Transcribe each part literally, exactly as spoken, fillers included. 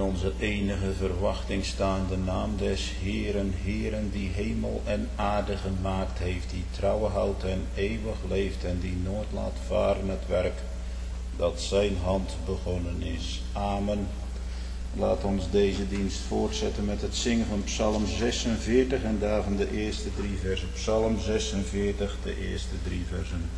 onze enige verwachting staande naam des Heeren, Heeren, die hemel en aarde gemaakt heeft, die trouwe houdt en eeuwig leeft en die nooit laat varen het werk dat zijn hand begonnen is. Amen. Laat ons deze dienst voortzetten met het zingen van Psalm zesenveertig en daarvan de eerste drie versen. Psalm zesenveertig, de eerste drie versen.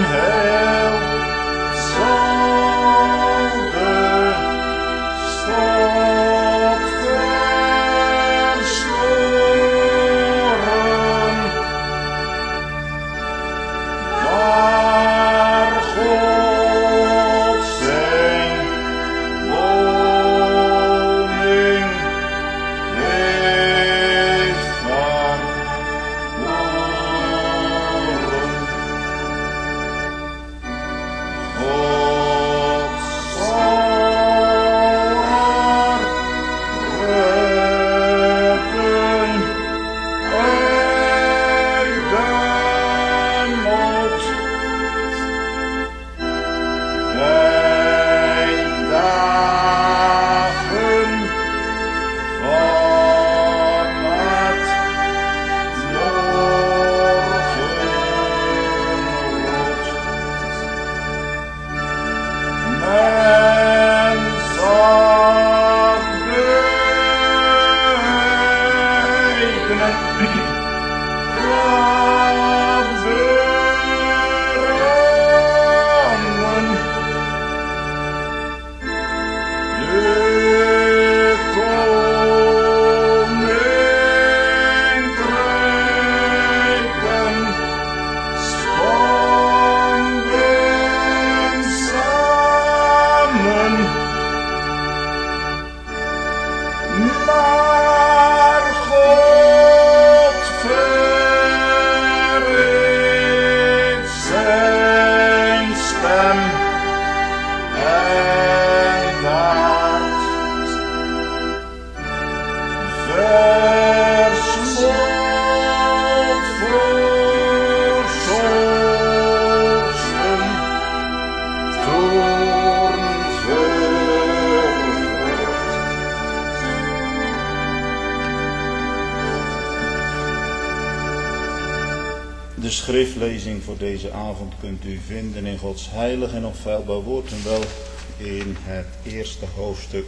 De schriftlezing voor deze avond kunt u vinden in Gods heilig en onfeilbaar woord en wel in het eerste hoofdstuk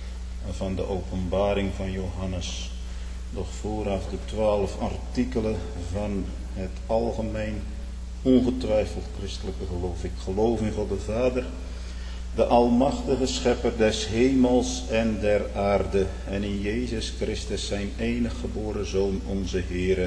van de openbaring van Johannes. Doch vooraf de twaalf artikelen van het algemeen ongetwijfeld christelijke geloof. Ik geloof in God de Vader, de almachtige schepper des hemels en der aarde en in Jezus Christus zijn enig geboren Zoon onze Heere,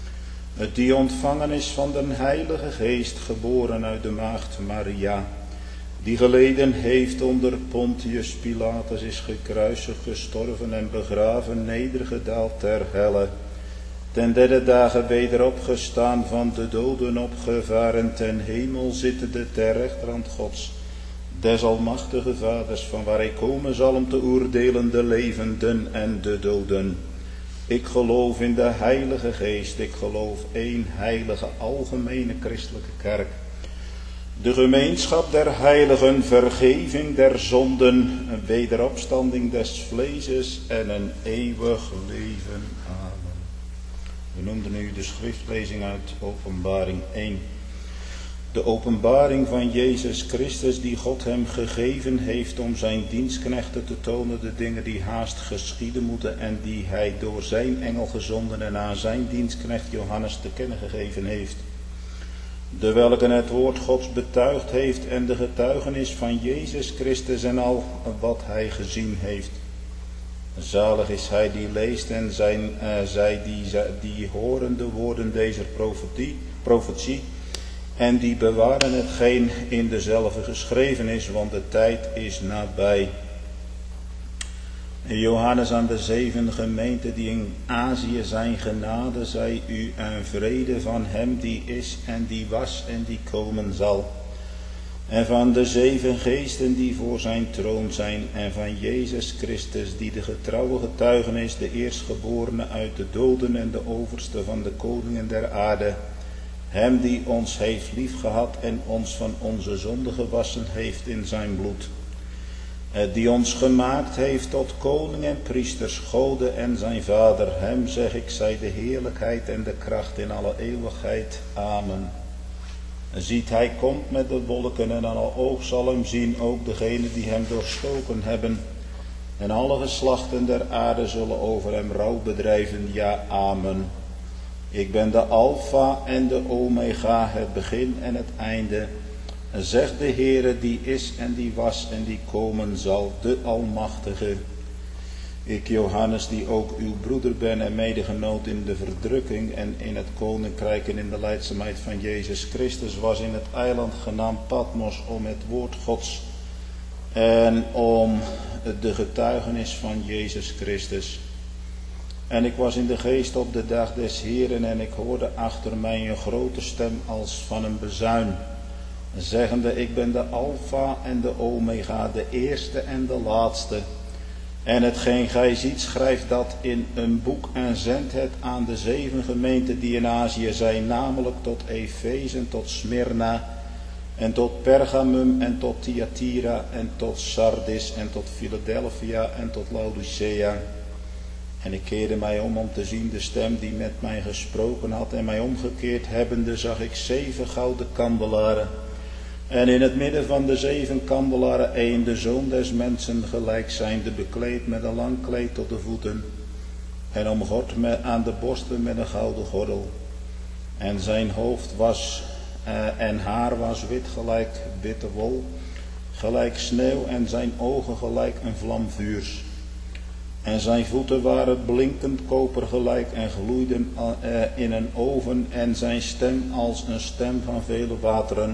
die ontvangen is van den Heilige Geest, geboren uit de maagd Maria, die geleden heeft onder Pontius Pilatus, is gekruisigd, gestorven en begraven, nedergedaald ter helle, ten derde dagen weder opgestaan, van de doden opgevaren, ten hemel zittende ter rechterhand Gods, des almachtige Vaders, van waar hij komen zal om te oordelen de levenden en de doden. Ik geloof in de Heilige Geest, ik geloof één heilige algemene christelijke kerk, de gemeenschap der heiligen, vergeving der zonden, een wederopstanding des vleeses en een eeuwig leven. Amen. We noemden nu de schriftlezing uit Openbaring één. De openbaring van Jezus Christus die God hem gegeven heeft om zijn dienstknechten te tonen de dingen die haast geschieden moeten en die hij door zijn engel gezonden en aan zijn dienstknecht Johannes te kennen gegeven heeft. De welke het woord Gods betuigd heeft en de getuigenis van Jezus Christus en al wat hij gezien heeft. Zalig is hij die leest en zijn, uh, zij die, die horen de woorden deze profetie, profetie en die bewaren hetgeen in dezelfde geschreven is, want de tijd is nabij. Johannes aan de zeven gemeenten die in Azië zijn, genade zij u en vrede van hem die is en die was en die komen zal. En van de zeven geesten die voor zijn troon zijn en van Jezus Christus die de getrouwe getuige is, de eerstgeborene uit de doden en de overste van de koningen der aarde. Hem die ons heeft liefgehad en ons van onze zonde gewassen heeft in zijn bloed. Die ons gemaakt heeft tot koning en priesters, Gode en zijn Vader. Hem zeg ik, zij de heerlijkheid en de kracht in alle eeuwigheid. Amen. Ziet, hij komt met de wolken en aan alle oog zal hem zien, ook degenen die hem doorstoken hebben. En alle geslachten der aarde zullen over hem rouw bedrijven. Ja, amen. Ik ben de Alpha en de Omega, het begin en het einde, zegt de Heere die is en die was en die komen zal, de Almachtige. Ik, Johannes, die ook uw broeder ben en medegenoot in de verdrukking en in het koninkrijk en in de leidzaamheid van Jezus Christus, was in het eiland genaamd Patmos om het woord Gods en om de getuigenis van Jezus Christus. En ik was in de geest op de dag des Heeren en ik hoorde achter mij een grote stem als van een bezuin, zeggende: ik ben de Alpha en de Omega, de eerste en de laatste. En hetgeen gij ziet, schrijf dat in een boek en zend het aan de zeven gemeenten die in Azië zijn, namelijk tot Efeze en tot Smyrna en tot Pergamum en tot Thyatira en tot Sardis en tot Philadelphia en tot Laodicea. En ik keerde mij om om te zien de stem die met mij gesproken had, en mij omgekeerd hebbende zag ik zeven gouden kandelaren. En in het midden van de zeven kandelaren één, de zoon des mensen gelijk zijnde, bekleed met een lang kleed tot de voeten en omgord met, aan de borsten met een gouden gordel. En zijn hoofd was uh, en haar was wit gelijk witte wol, gelijk sneeuw, en zijn ogen gelijk een vlam vuurs. En zijn voeten waren blinkend koper gelijk en gloeiden uh, in een oven, en zijn stem als een stem van vele wateren.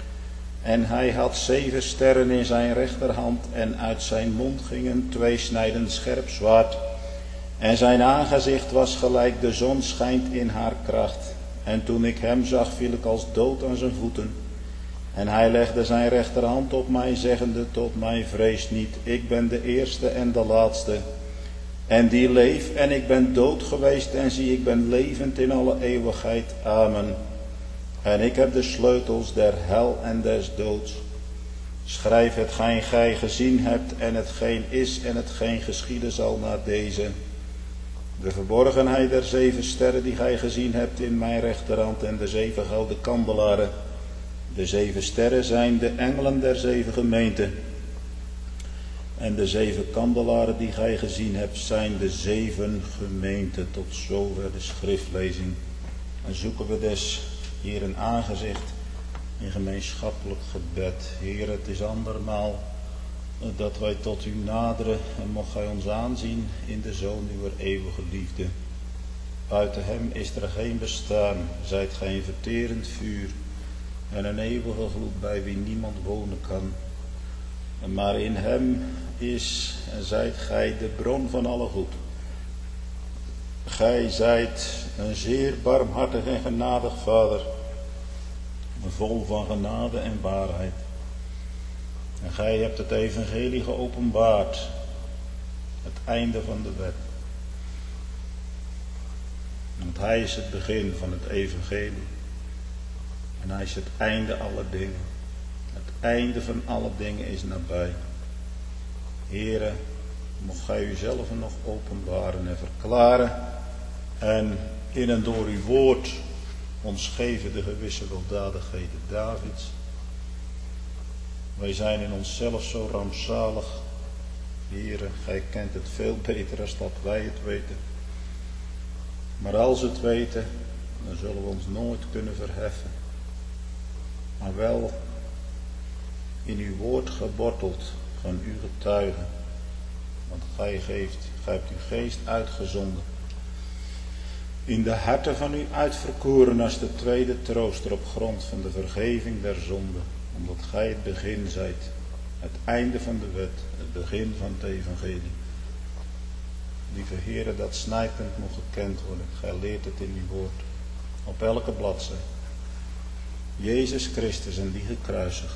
En hij had zeven sterren in zijn rechterhand, en uit zijn mond ging een tweesnijdend scherp zwaard. En zijn aangezicht was gelijk de zon schijnt in haar kracht. En toen ik hem zag, viel ik als dood aan zijn voeten. En hij legde zijn rechterhand op mij, zeggende tot mij: vrees niet, ik ben de eerste en de laatste. En die leef, en ik ben dood geweest, en zie, ik ben levend in alle eeuwigheid. Amen. En ik heb de sleutels der hel en des doods. Schrijf hetgeen gij gezien hebt, en hetgeen is, en hetgeen geschieden zal na deze. De verborgenheid der zeven sterren die gij gezien hebt in mijn rechterhand, en de zeven gouden kandelaren. De zeven sterren zijn de engelen der zeven gemeenten. En de zeven kandelaren die gij gezien hebt zijn de zeven gemeenten. Tot zover de schriftlezing. En zoeken we des Heer een aangezicht in gemeenschappelijk gebed. Heer, het is andermaal dat wij tot u naderen, en mocht gij ons aanzien in de Zoon uw eeuwige liefde. Buiten hem is er geen bestaan, zijt gij een verterend vuur en een eeuwige gloed bij wie niemand wonen kan. Maar in hem is en zijt gij de bron van alle goed. Gij zijt een zeer barmhartig en genadig Vader, vol van genade en waarheid. En gij hebt het evangelie geopenbaard, het einde van de wet. Want hij is het begin van het evangelie. En hij is het einde aller dingen. Het einde van alle dingen is nabij. Heere, mocht gij uzelf nog openbaren en verklaren. En in en door uw woord ons geven de gewisse weldadigheden Davids. Wij zijn in onszelf zo rampzalig. Heere, gij kent het veel beter als dat wij het weten. Maar als we het weten, dan zullen we ons nooit kunnen verheffen. Maar wel in uw woord geborteld van uw getuigen. Want gij geeft, gij hebt uw geest uitgezonden. In de harten van u uitverkoren als de tweede trooster op grond van de vergeving der zonde. Omdat gij het begin zijt, het einde van de wet, het begin van het evangelie. Lieve Heere, dat snijpend moet gekend worden. Gij leert het in uw woord. Op elke bladzij. Jezus Christus en die gekruisigd.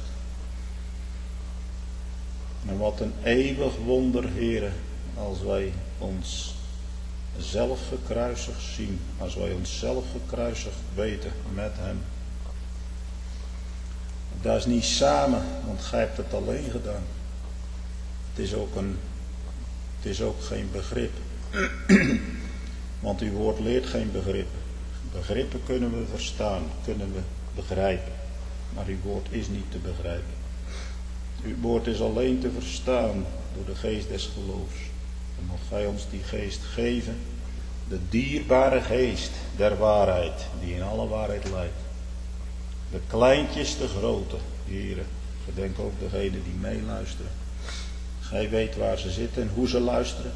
En wat een eeuwig wonder, Heere, als wij ons zelf gekruisigd zien. Als wij onszelf gekruisigd weten met hem. Dat is niet samen, want gij hebt het alleen gedaan. Het is ook, een, het is ook geen begrip. Want uw woord leert geen begrippen. Begrippen kunnen we verstaan, kunnen we begrijpen. Maar uw woord is niet te begrijpen. Uw woord is alleen te verstaan door de geest des geloofs. En mocht gij ons die geest geven De dierbare geest der waarheid, die in alle waarheid leidt. De kleintjes, de grote, heren, gedenk ook degenen die meeluisteren. Gij weet waar ze zitten en hoe ze luisteren.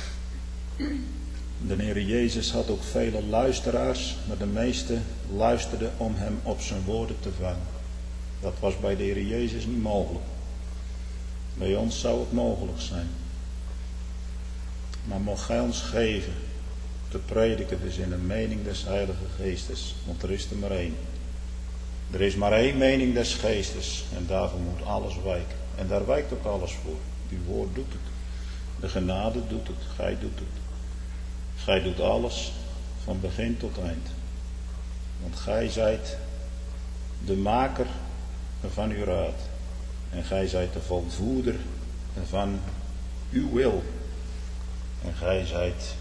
De Heer Jezus had ook vele luisteraars, maar de meeste luisterden om hem op zijn woorden te vangen. Dat was bij de Heer Jezus niet mogelijk. Bij ons zou het mogelijk zijn. Maar mocht gij ons geven te prediken dus in een mening des Heilige Geestes, want er is er maar één. Er is maar één mening des Geestes en daarvoor moet alles wijken. En daar wijkt ook alles voor. Uw woord doet het. De genade doet het. Gij doet het. Gij doet alles van begin tot eind. Want gij zijt de maker van uw raad. En gij zijt de volvoerder van uw wil. En gij zijt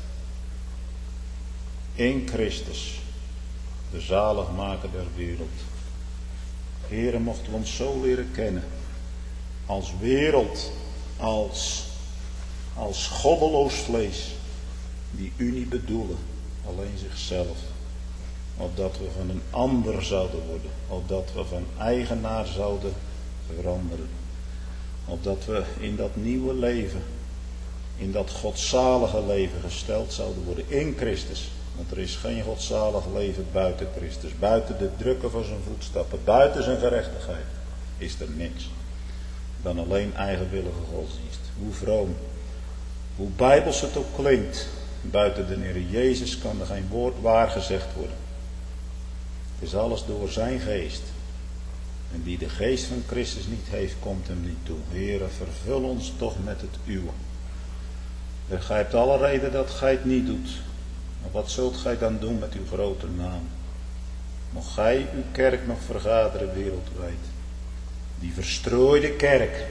in Christus de zaligmaker der wereld. Heere, mochten we ons zo leren kennen. Als wereld, als, als goddeloos vlees. Die u niet bedoelen, alleen zichzelf. Opdat we van een ander zouden worden. Opdat we van eigenaar zouden veranderen. Opdat we in dat nieuwe leven, in dat godzalige leven gesteld zouden worden in Christus. Want er is geen godzalig leven buiten Christus. Buiten de drukken van zijn voetstappen, buiten zijn gerechtigheid, is er niks. Dan alleen eigenwillige godsdienst. Hoe vroom, hoe bijbels het ook klinkt. Buiten de Heer Jezus kan er geen woord waar gezegd worden. Het is alles door zijn geest. En die de geest van Christus niet heeft, komt hem niet toe. Heere, vervul ons toch met het uwe. Gij hebt alle reden dat gij het niet doet. Maar wat zult gij dan doen met uw grote naam? Mocht gij uw kerk nog vergaderen wereldwijd. Die verstrooide kerk.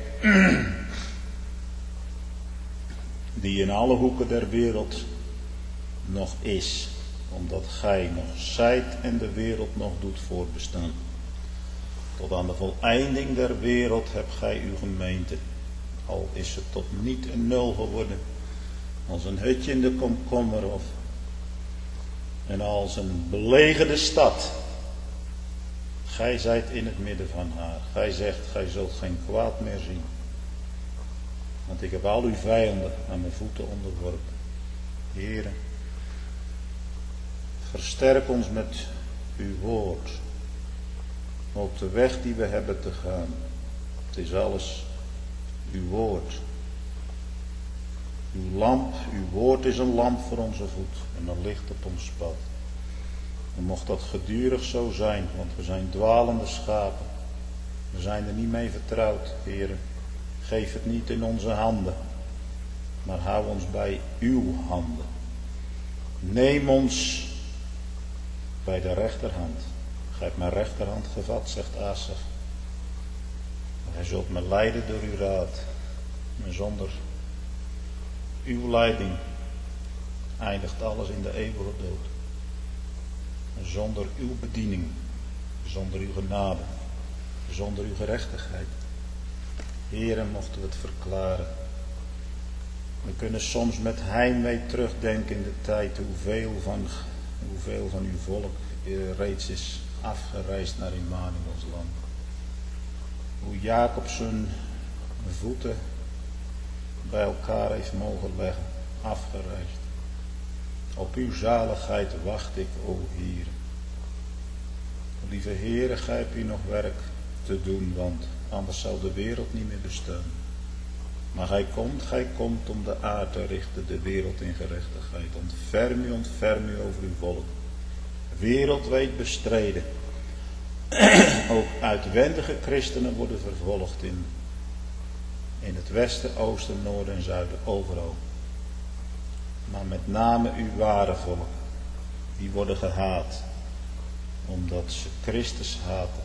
Die in alle hoeken der wereld nog is. Omdat gij nog zijt en de wereld nog doet voortbestaan. Tot aan de voleinding der wereld hebt gij uw gemeente. Al is het tot niet een nul geworden. Als een hutje in de komkommer of. En als een belegerde stad. Gij zijt in het midden van haar. Gij zegt, gij zult geen kwaad meer zien. Want ik heb al uw vijanden aan mijn voeten onderworpen. Heere, versterk ons met uw woord. Op de weg die we hebben te gaan. Het is alles uw woord. Uw lamp, uw woord is een lamp voor onze voet en een licht op ons pad. En mocht dat gedurig zo zijn, want we zijn dwalende schapen. We zijn er niet mee vertrouwd, Heere. Geef het niet in onze handen, maar hou ons bij uw handen. Neem ons bij de rechterhand. Gij hebt mijn rechterhand gevat, zegt Asaf. Gij zult me leiden door uw raad. En zonder uw leiding eindigt alles in de eeuwige dood. En zonder uw bediening, zonder uw genade, zonder uw gerechtigheid. Heere, mochten we het verklaren. We kunnen soms met heimwee terugdenken in de tijd hoeveel van, hoeveel van uw volk reeds is afgereisd naar Immanuels land. Hoe Jacob zijn voeten bij elkaar heeft mogen leggen, afgereisd. Op uw zaligheid wacht ik, o Heer. Lieve Heere, gij hebt hier nog werk te doen, want anders zou de wereld niet meer bestaan. Maar gij komt, gij komt om de aarde te richten, de wereld in gerechtigheid. Ontferm u, ontferm u over uw volk. Wereldwijd bestreden. Ook uitwendige christenen worden vervolgd in, in het westen, oosten, noorden en zuiden, overal. Maar met name uw ware volk, die worden gehaat, omdat ze Christus haten.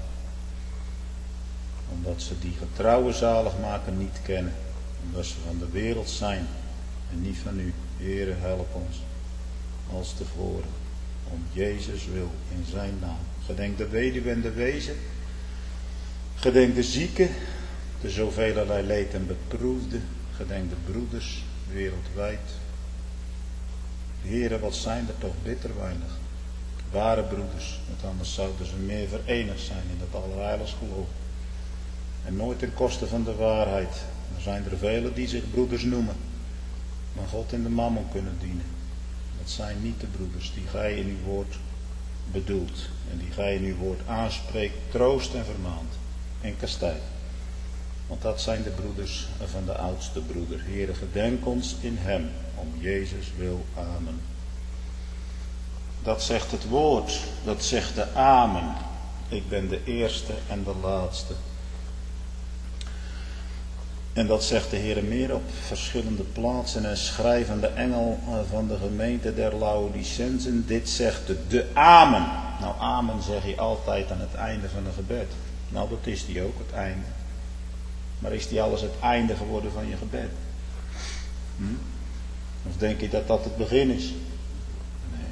Omdat ze die getrouwe zaligmaker niet kennen, omdat ze van de wereld zijn en niet van u. Heere, help ons als tevoren, om Jezus wil, in zijn naam. Gedenk de weduwe en de wezen, gedenk de zieken, de zovelerlei leed en beproefde, gedenk de broeders wereldwijd. Heren, wat zijn er toch bitter weinig. Ware broeders, want anders zouden ze meer verenigd zijn in dat allerheiligst geloof. En nooit ten koste van de waarheid. Er zijn er velen die zich broeders noemen, maar God in de mammon kunnen dienen. Dat zijn niet de broeders die gij in uw woord bedoelt en die gij in uw woord aanspreekt, troost en vermaant en kastijdt. Want dat zijn de broeders van de oudste broeder. Heere, gedenk ons in hem, om Jezus wil. Amen. Dat zegt het woord, dat zegt de amen. Ik ben de eerste en de laatste. En dat zegt de Heere meer op verschillende plaatsen. En schrijvende engel van de gemeente der Laodicensen. Dit zegt de, de amen. Nou, amen zeg je altijd aan het einde van een gebed. Nou, dat is die ook, het einde. Maar is die alles het einde geworden van je gebed? Hm? Of denk je dat dat het begin is? Nee.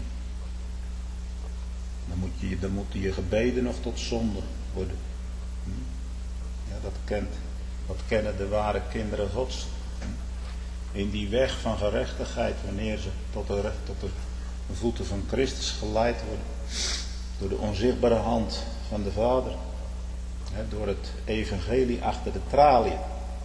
Dan, moet je, dan moeten je gebeden nog tot zonde worden. Hm? Ja, dat kent. Dat kennen de ware kinderen Gods. In die weg van gerechtigheid, wanneer ze tot de, tot de voeten van Christus geleid worden. Door de onzichtbare hand van de Vader. He, door het evangelie achter de traliën.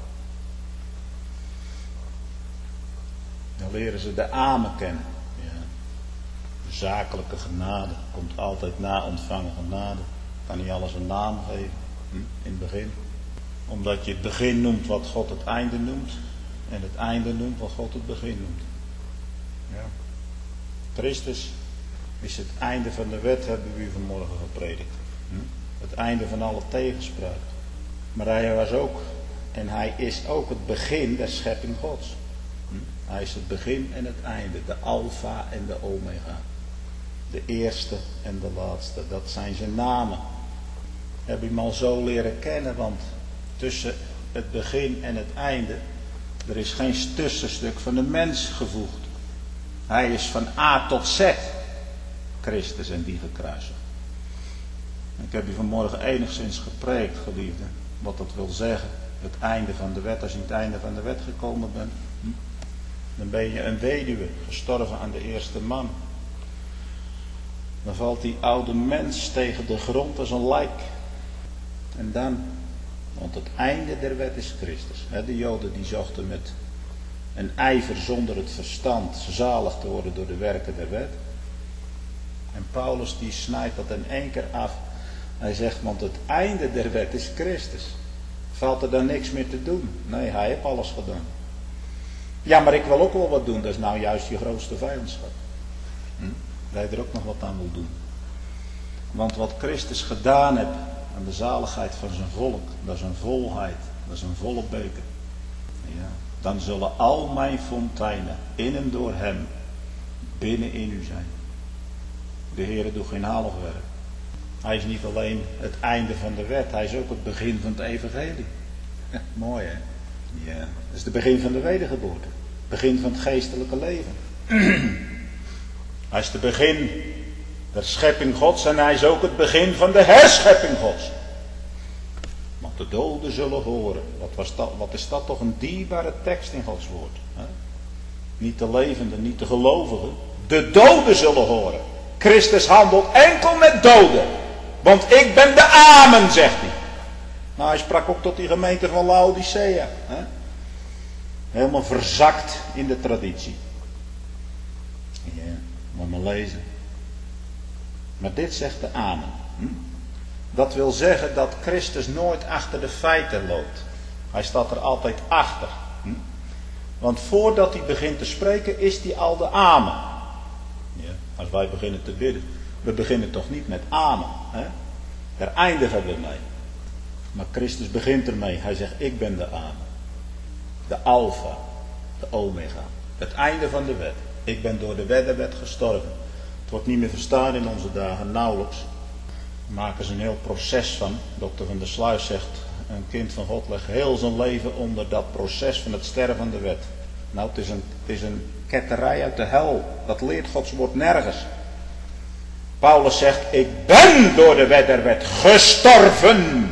Dan leren ze de amen kennen. Ja. De zakelijke genade komt altijd na ontvangen genade. Kan niet alles een naam geven. Hm? In het begin. Omdat je het begin noemt wat God het einde noemt. En het einde noemt wat God het begin noemt. Ja. Christus is het einde van de wet, hebben we u vanmorgen gepredikt. Hm? Het einde van alle tegenspraak. Maar hij was ook, en hij is ook het begin der schepping Gods. Hm? Hij is het begin en het einde. De alfa en de omega. De eerste en de laatste. Dat zijn zijn namen. Heb je hem al zo leren kennen, want tussen het begin en het einde, er is geen tussenstuk van de mens gevoegd. Hij is van A tot Z, Christus en die gekruisigd. Ik heb u vanmorgen enigszins gepreekt, geliefde, wat dat wil zeggen. Het einde van de wet, als je aan het einde van de wet gekomen bent, dan ben je een weduwe, gestorven aan de eerste man. Dan valt die oude mens tegen de grond als een lijk. En dan, want het einde der wet is Christus. De Joden die zochten met een ijver zonder het verstand zalig te worden door de werken der wet. En Paulus die snijdt dat in één keer af. Hij zegt, want het einde der wet is Christus. Valt er dan niks meer te doen? Nee, hij heeft alles gedaan. Ja, maar ik wil ook wel wat doen. Dat is nou juist je grootste vijandschap. Hm? Dat je er ook nog wat aan wil doen. Want wat Christus gedaan heeft aan de zaligheid van zijn volk, dat is een volheid, dat is een volle beker. Ja. Dan zullen al mijn fonteinen in en door hem binnen in u zijn. De Heere doet geen halfwerk. Hij is niet alleen het einde van de wet, hij is ook het begin van het evangelie. Ja, mooi hè? Ja, dat is het begin van de wedergeboorte. Het begin van het geestelijke leven. Hij is het begin der schepping Gods en hij is ook het begin van de herschepping Gods. Want de doden zullen horen. Wat, was dat, wat is dat toch een dierbare tekst in Gods woord. Hè? Niet de levenden, niet de gelovigen. De doden zullen horen. Christus handelt enkel met doden. Want ik ben de amen, zegt hij. Nou, hij sprak ook tot die gemeente van Laodicea. Hè? Helemaal verzakt in de traditie. Ja, moet maar lezen. Maar dit zegt de amen. Hm? Dat wil zeggen dat Christus nooit achter de feiten loopt. Hij staat er altijd achter. Hm? Want voordat hij begint te spreken is hij al de amen. Ja, als wij beginnen te bidden. We beginnen toch niet met amen. Hè? Daar eindigen we mee. Maar Christus begint ermee. Hij zegt, ik ben de amen. De alfa. De omega. Het einde van de wet. Ik ben door de wet der wet gestorven. Het wordt niet meer verstaan in onze dagen, nauwelijks. Daar maken ze een heel proces van. Dokter van der Sluis zegt, een kind van God legt heel zijn leven onder dat proces van het sterven van de wet. Nou, het is een, het is een ketterij uit de hel. Dat leert Gods woord nergens. Paulus zegt, ik ben door de wet der wet gestorven.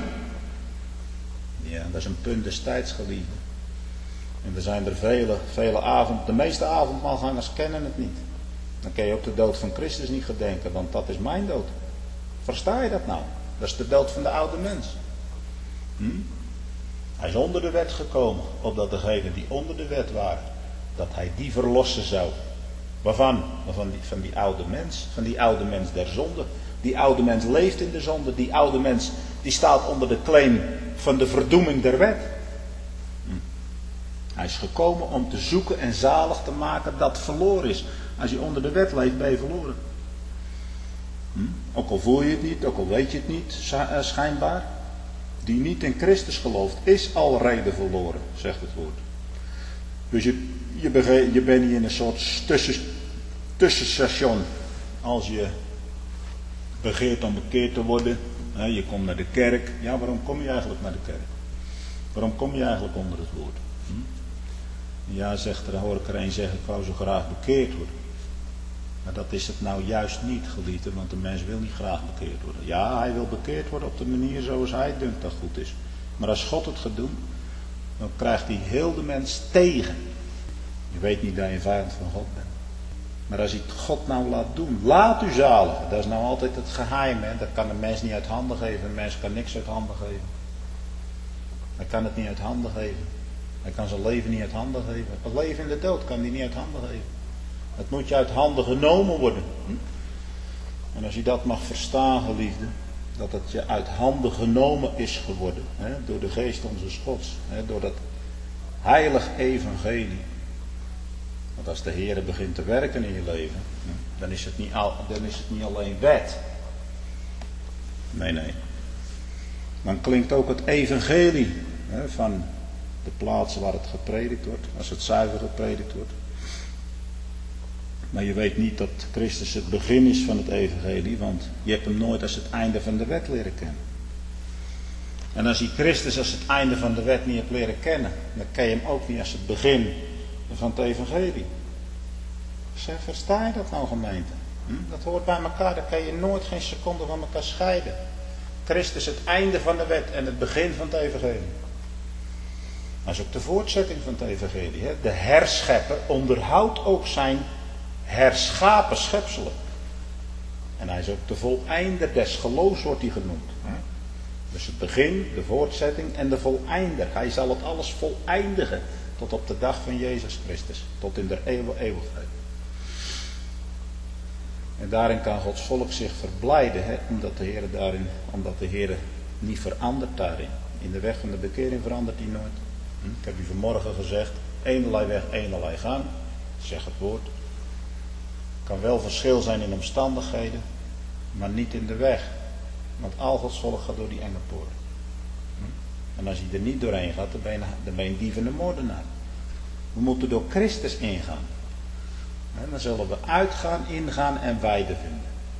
Ja, dat is een punt destijds, geliefde. En er zijn er vele, vele avond, de meeste avondmaalgangers kennen het niet. Dan kun je ook de dood van Christus niet gedenken, want dat is mijn dood. Versta je dat nou? Dat is de dood van de oude mens. Hm? Hij is onder de wet gekomen, opdat degenen die onder de wet waren, dat hij die verlossen zou. Waarvan? Van die, van die oude mens, van die oude mens der zonde. Die oude mens leeft in de zonde, die oude mens die staat onder de claim van de verdoeming der wet. Hm. Hij is gekomen om te zoeken en zalig te maken dat verloren is. Als je onder de wet leeft, ben je verloren. Hm? Ook al voel je het niet, ook al weet je het niet, schijnbaar. Die niet in Christus gelooft, is al reden verloren, zegt het woord. Dus je, je, bege, je bent hier in een soort tussen, tussenstation. Als je begeert om bekeerd te worden, hè, je komt naar de kerk. Ja, waarom kom je eigenlijk naar de kerk? Waarom kom je eigenlijk onder het woord? Hm? Ja, zegt er, dan hoor ik er een zeggen, ik wou zo graag bekeerd worden. Maar dat is het nou juist niet, geliefde, want de mens wil niet graag bekeerd worden. Ja, hij wil bekeerd worden op de manier zoals hij denkt dat goed is. Maar als God het gaat doen, dan krijgt hij heel de mens tegen. Je weet niet dat je een vijand van God bent. Maar als hij het God nou laat doen, laat u zaligen. Dat is nou altijd het geheim, hè? Dat kan een mens niet uit handen geven. Een mens kan niks uit handen geven. Hij kan het niet uit handen geven. Hij kan zijn leven niet uit handen geven. Het leven in de dood kan hij niet uit handen geven. Het moet je uit handen genomen worden. Hm? En als je dat mag verstaan, geliefde, dat het je uit handen genomen is geworden. Hè? Door de geest onze Gods. Hè? Door dat heilig evangelie. Want als de Heer begint te werken in je leven, dan is het niet, al, dan is het niet alleen wet. Nee, nee. Dan klinkt ook het evangelie, hè, van de plaatsen waar het gepredikt wordt, als het zuiver gepredikt wordt. Maar je weet niet dat Christus het begin is van het evangelie, want je hebt hem nooit als het einde van de wet leren kennen. En als je Christus als het einde van de wet niet hebt leren kennen, dan ken je hem ook niet als het begin van het evangelie. Zeg, versta je dat nou, gemeente? Hm? Dat hoort bij elkaar, daar kan je nooit geen seconde van elkaar scheiden. Christus het einde van de wet en het begin van het evangelie. Dat is ook de voortzetting van het evangelie. Hè? De herschepper onderhoudt ook zijn herschapen schepselen. En hij is ook de voleinder des geloofs, wordt hij genoemd. Hè? Dus het begin, de voortzetting en de voleinder. Hij zal het alles voleindigen. Tot op de dag van Jezus Christus. Tot in de eeuwen eeuwigheid. En daarin kan Gods volk zich verblijden. Hè? Omdat de Heer daarin, omdat de Heer niet verandert daarin. In de weg van de bekering verandert hij nooit. Hm? Ik heb u vanmorgen gezegd. Eenerlei weg, eenerlei gang. Zeg het woord. Kan wel verschil zijn in omstandigheden. Maar niet in de weg. Want al Gods volk gaat door die enge poort. En als je er niet doorheen gaat, dan ben je, dan ben je een dief en een moordenaar. We moeten door Christus ingaan. En dan zullen we uitgaan, ingaan en weide vinden.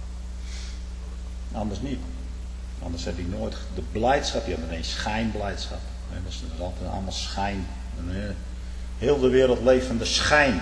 Anders niet. Anders heb je nooit de blijdschap, je hebt alleen schijnblijdschap. Dat is altijd allemaal schijn. Heel de wereld leeft van de schijn.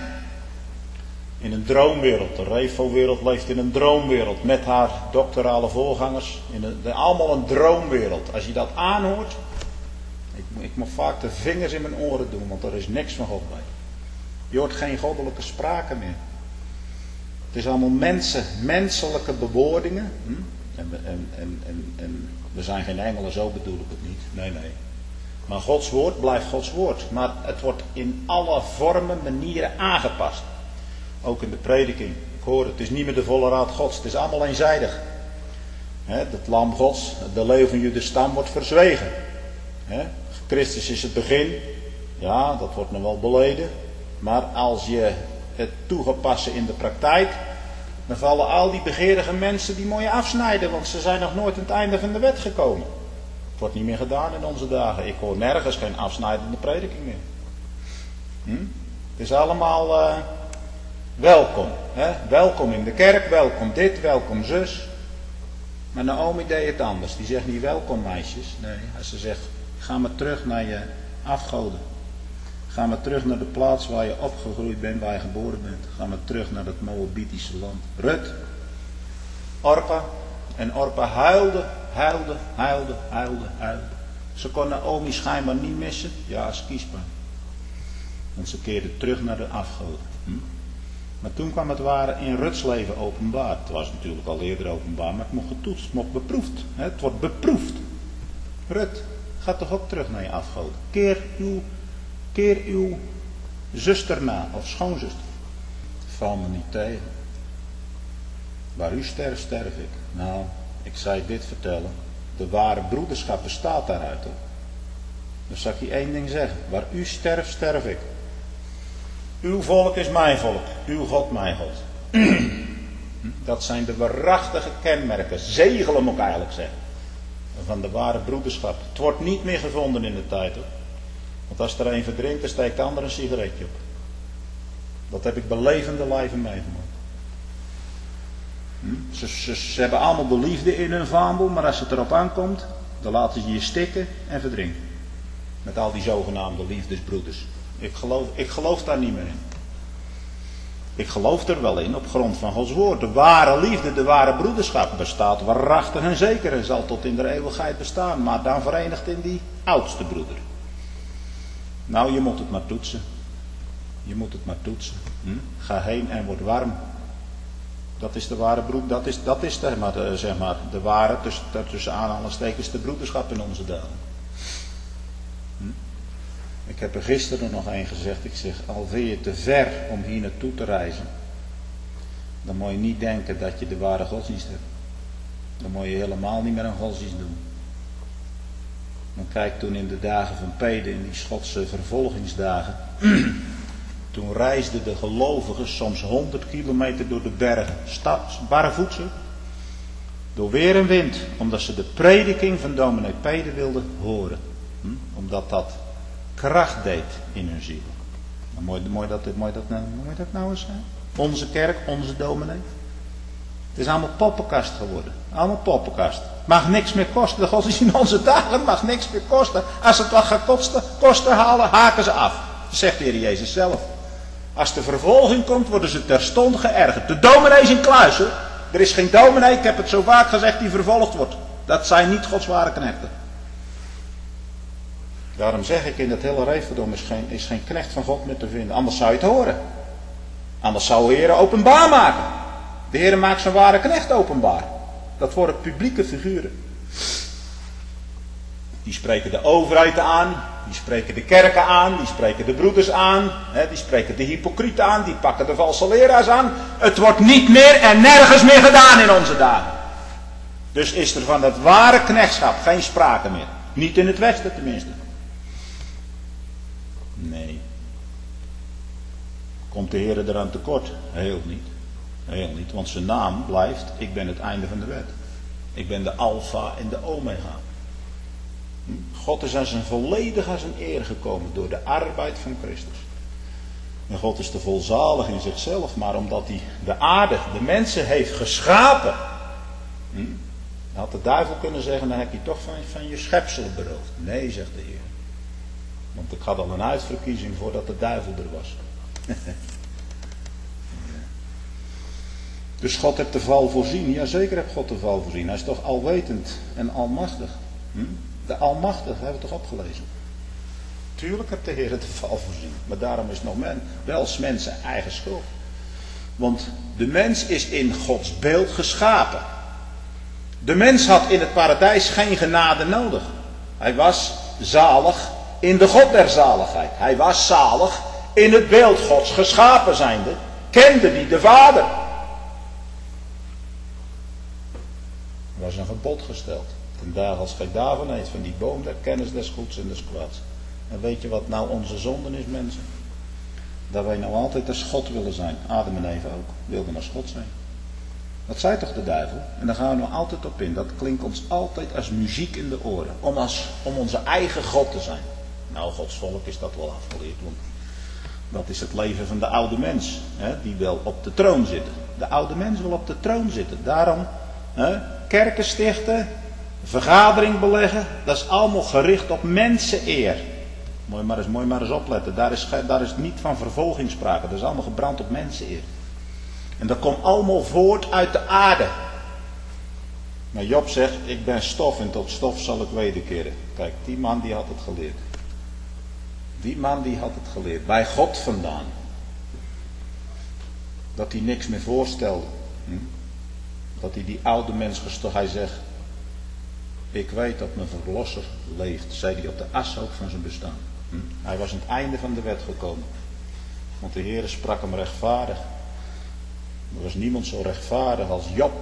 In een droomwereld. De Revo-wereld leeft in een droomwereld. Met haar doctorale voorgangers. In een, allemaal een droomwereld. Als je dat aanhoort. Ik, ik moet vaak de vingers in mijn oren doen. Want er is niks van God bij. Je hoort geen goddelijke sprake meer. Het is allemaal mensen. Menselijke bewoordingen. Hm? En, en, en, en, en we zijn geen engelen. Zo bedoel ik het niet. Nee, nee. Maar Gods woord blijft Gods woord. Maar het wordt in alle vormen, manieren aangepast. Ook in de prediking. Ik hoor het is niet meer de volle raad Gods. Het is allemaal eenzijdig. He, het lam Gods, de leeuw van Jude stam wordt verzwegen. He, Christus is het begin. Ja, dat wordt nog wel beleden. Maar als je het toe gaat passen in de praktijk, dan vallen al die begeerige mensen die mooi afsnijden. Want ze zijn nog nooit aan het einde van de wet gekomen. Het wordt niet meer gedaan in onze dagen. Ik hoor nergens geen afsnijdende prediking meer. Hm? Het is allemaal... Uh, Welkom, hè? Welkom in de kerk, welkom dit, welkom zus. Maar Naomi deed het anders. Die zegt niet welkom meisjes. Nee, ze zegt ga maar terug naar je afgoden. Ga maar terug naar de plaats waar je opgegroeid bent, waar je geboren bent. Ga maar terug naar het Moabitische land. Rut, Orpa. En Orpa huilde, huilde, huilde, huilde, huilde. Ze kon Naomi schijnbaar niet missen. Ja, is kiesbaar. Want ze keerde terug naar de afgoden. Hm? Maar toen kwam het ware in Ruts leven openbaar. Het was natuurlijk al eerder openbaar, maar het mocht getoetst, het mocht beproefd. Het wordt beproefd. Rut, ga toch ook terug naar je afgoden. Keer uw, keer uw zuster na, of schoonzuster. Val me niet tegen. Waar u sterft, sterf ik. Nou, ik zou je dit vertellen. De ware broederschap bestaat daaruit. Hoor. Dan zal ik je één ding zeggen. Waar u sterft, sterf ik. Uw volk is mijn volk. Uw God, mijn God. Dat zijn de waarachtige kenmerken. Zegelen moet ik eigenlijk zeggen. Van de ware broederschap. Het wordt niet meer gevonden in de tijd. Hoor. Want als er een verdrinkt, dan steekt de ander een sigaretje op. Dat heb ik belevende lijven meegemaakt. Hm? Ze, ze, ze hebben allemaal de liefde in hun vaandel, maar als het erop aankomt, dan laten ze je stikken en verdrinken. Met al die zogenaamde liefdesbroeders. Ik geloof, ik geloof daar niet meer in. Ik geloof er wel in op grond van Gods woord. De ware liefde, de ware broederschap bestaat waarachtig en zeker en zal tot in de eeuwigheid bestaan. Maar dan verenigd in die oudste broeder. Nou, je moet het maar toetsen. Je moet het maar toetsen. Hm? Ga heen en word warm. Dat is de ware broed, dat is, dat is zeg maar, de, zeg maar, de ware, tussen, tussen aanhalingstekens, de broederschap in onze dagen. Hm? Ik heb er gisteren nog een gezegd, ik zeg, al vind je te ver om hier naartoe te reizen, dan moet je niet denken dat je de ware godsdienst hebt. Dan moet je helemaal niet meer een godsdienst doen. Dan kijk toen in de dagen van Pede, in die Schotse vervolgingsdagen, toen reisden de gelovigen soms honderd kilometer door de bergen, staps, barvoets, door weer en wind, omdat ze de prediking van dominee Pede wilden horen. Hm? Omdat dat kracht deed in hun ziel. Nou, mooi, mooi, dat, mooi, dat, nou, mooi dat nou eens zijn. Onze kerk, onze dominee. Het is allemaal poppenkast geworden. Allemaal poppenkast. Mag niks meer kosten. De godsdienst in onze dagen mag niks meer kosten. Als het wat gaat kosten, kosten halen, haken ze af. Dat zegt de Heer Jezus zelf. Als de vervolging komt, worden ze terstond geërgerd. De dominee is in kluis, hoor. Er is geen dominee, ik heb het zo vaak gezegd, die vervolgd wordt. Dat zijn niet Gods ware knechten. Daarom zeg ik, in dat hele reefdom is geen, is geen knecht van God meer te vinden. Anders zou je het horen. Anders zou de Heer openbaar maken. De Heer maakt zijn ware knecht openbaar. Dat worden publieke figuren. Die spreken de overheid aan, die spreken de kerken aan, die spreken de broeders aan, hè, die spreken de hypocrieten aan, die pakken de valse leraars aan. Het wordt niet meer en nergens meer gedaan in onze dagen. Dus is er van het ware knechtschap geen sprake meer. Niet in het Westen tenminste. Nee. Komt de Heer eraan tekort? Heel niet. Heel niet, want zijn naam blijft, ik ben het einde van de wet. Ik ben de alfa en de omega. God is aan zijn volledig aan zijn eer gekomen door de arbeid van Christus. En God is te volzalig in zichzelf, maar omdat hij de aarde, de mensen heeft geschapen. Hm, dan had de duivel kunnen zeggen, dan heb je toch van, van je schepsel beroofd. Nee, zegt de Heer. Want ik had al een uitverkiezing voordat de duivel er was. Dus God heeft de val voorzien. Jazeker heeft God de val voorzien. Hij is toch alwetend en almachtig. Hm? De almachtige hebben we toch opgelezen. Tuurlijk heeft de Heer de val voorzien. Maar daarom is het nog men, wel als mensen eigen schuld. Want de mens is in Gods beeld geschapen. De mens had in het paradijs geen genade nodig. Hij was zalig in de God der zaligheid. Hij was zalig in het beeld Gods geschapen zijnde. Kende die de Vader. Er was een gebod gesteld. Ten dagen als gij daarvan eet, van die boom der kennis des goeds en des kwaads. En weet je wat nou onze zonden is, mensen? Dat wij nou altijd als God willen zijn. Adam en Eva ook. Wilden als God zijn. Dat zei toch de duivel? En daar gaan we nou altijd op in. Dat klinkt ons altijd als muziek in de oren. Om, als, om onze eigen God te zijn. Nou, Gods volk is dat wel afgeleerd. Want dat is het leven van de oude mens. Hè, die wil op de troon zitten. De oude mens wil op de troon zitten. Daarom, hè, kerken stichten, vergadering beleggen. Dat is allemaal gericht op menseneer. Moet je maar eens, moet je maar eens opletten. Daar is, daar is niet van vervolging sprake. Dat is allemaal gebrand op menseneer. En dat komt allemaal voort uit de aarde. Maar Job zegt, ik ben stof en tot stof zal ik wederkeren. Kijk, die man die had het geleerd. Die man die had het geleerd. Bij God vandaan. Dat hij niks meer voorstelde. Hm? Dat hij die oude mens gestopt. Hij zegt, ik weet dat mijn verlosser leeft, zei hij op de ashoop van zijn bestaan. Hm? Hij was aan het einde van de wet gekomen. Want de Heere sprak hem rechtvaardig. Er was niemand zo rechtvaardig als Job.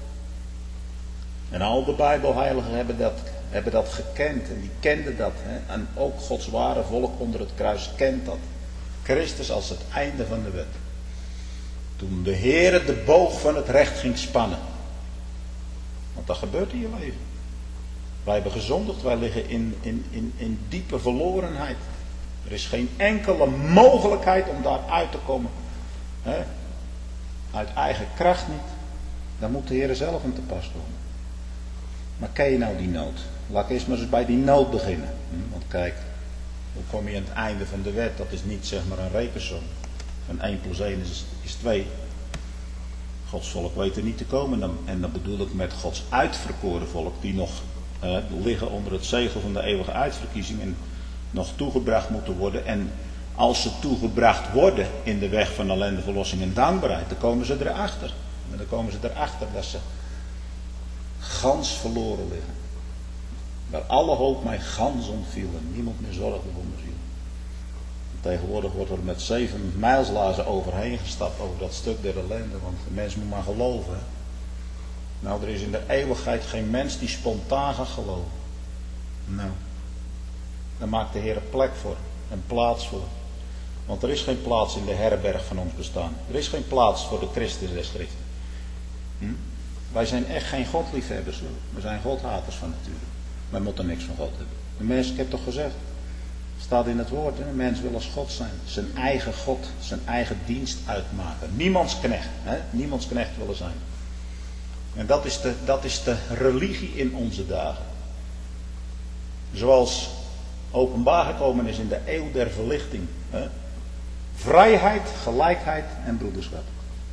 En al de Bijbelheiligen hebben dat, hebben dat gekend. En die kenden dat. Hè? En ook Gods ware volk onder het kruis kent dat. Christus als het einde van de wet. Toen de Heere de boog van het recht ging spannen. Want dat gebeurt in je leven. Wij hebben gezondigd. Wij liggen in, in, in, in diepe verlorenheid. Er is geen enkele mogelijkheid om daar uit te komen. Hè? Uit eigen kracht niet. Dan moet de Heer zelf aan te pas komen. Maar ken je nou die nood? Laat ik eerst maar eens bij die nood beginnen. Want kijk, hoe kom je aan het einde van de wet? Dat is niet zeg maar een rekensom. Van één plus één is, is twee. Gods volk weet er niet te komen. En dan, en dan bedoel ik met Gods uitverkoren volk. Die nog eh, liggen onder het zegel van de eeuwige uitverkiezing. En nog toegebracht moeten worden. En als ze toegebracht worden in de weg van ellende, verlossing en dankbaarheid, dan komen ze erachter. En dan komen ze erachter dat ze gans verloren liggen. Waar alle hoop mij gans ontviel en niemand meer zorgde voor mijn ziel. Tegenwoordig wordt er met zeven mijlslazen overheen gestapt over dat stuk der ellende, want de mens moet maar geloven. Hè? Nou, er is in de eeuwigheid geen mens die spontaan gaat geloven. Nou, daar maakt de Heer een plek voor, een plaats voor. Want er is geen plaats in de herberg van ons bestaan. Er is geen plaats voor de Christus der Schriften. Hm? Wij zijn echt geen godliefhebbers. We zijn godhaters van nature. Wij moeten niks van God hebben. De mens, ik heb toch gezegd, staat in het woord, hè? De mens wil als God zijn. Zijn eigen God, zijn eigen dienst uitmaken. Niemands knecht. Hè? Niemands knecht willen zijn. En dat is, de, dat is de religie in onze dagen. Zoals openbaar gekomen is in de eeuw der verlichting. Hè? Vrijheid, gelijkheid en broederschap.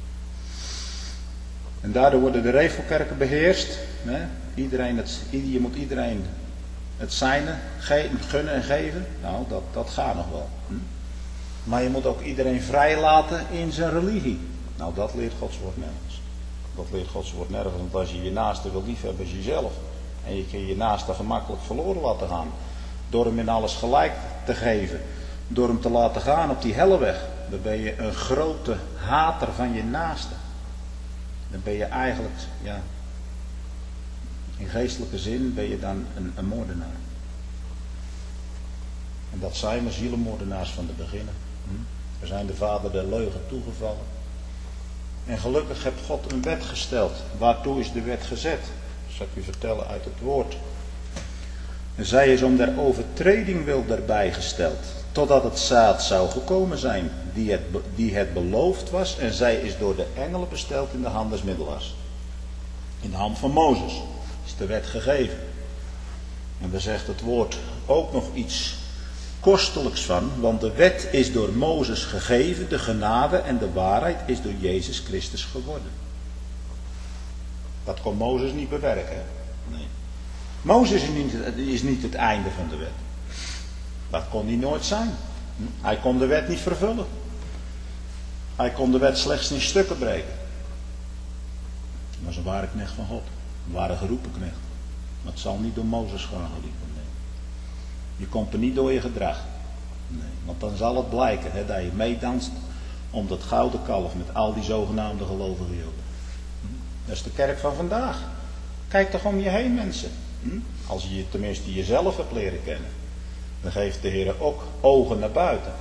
En daardoor worden de revelkerken beheerst. Hè? Iedereen het, je moet iedereen het zijne gunnen en geven. Nou, dat, dat gaat nog wel. Hm? Maar je moet ook iedereen vrijlaten in zijn religie. Nou, dat leert Gods woord nergens. Dat leert Gods woord nergens. Want als je je naaste wil liefhebben als jezelf. En je kan je naaste gemakkelijk verloren laten gaan. Door hem in alles gelijk te geven. Door hem te laten gaan op die helle weg. Dan ben je een grote hater van je naaste. Dan ben je eigenlijk, ja, in geestelijke zin ben je dan een, een moordenaar. En dat zijn we zielenmoordenaars van de beginnen. Hm? We zijn de vader der leugen toegevallen. En gelukkig heeft God een wet gesteld. Waartoe is de wet gezet? Dat zal ik u vertellen uit het woord. En zij is om der overtreding wil daarbij gesteld. Totdat het zaad zou gekomen zijn die het, die het beloofd was. En zij is door de engelen besteld in de hand des middelaars. In de hand van Mozes is de wet gegeven. En daar zegt het woord ook nog iets kostelijks van. Want de wet is door Mozes gegeven. De genade en de waarheid is door Jezus Christus geworden. Dat kon Mozes niet bewerken. Nee. Mozes is niet, is niet het einde van de wet. Dat kon hij nooit zijn. Hij kon de wet niet vervullen. Hij kon de wet slechts in stukken breken. Dat was een ware knecht van God. Een ware geroepen knecht. Maar het zal niet door Mozes gaan, geliefde. Nee. Je komt er niet door je gedrag. Nee. Want dan zal het blijken hè, dat je meedanst om dat gouden kalf met al die zogenaamde gelovige joden. Dat is de kerk van vandaag. Kijk toch om je heen, mensen. Als je tenminste jezelf hebt leren kennen. Dan geeft de Heer ook ogen naar buiten.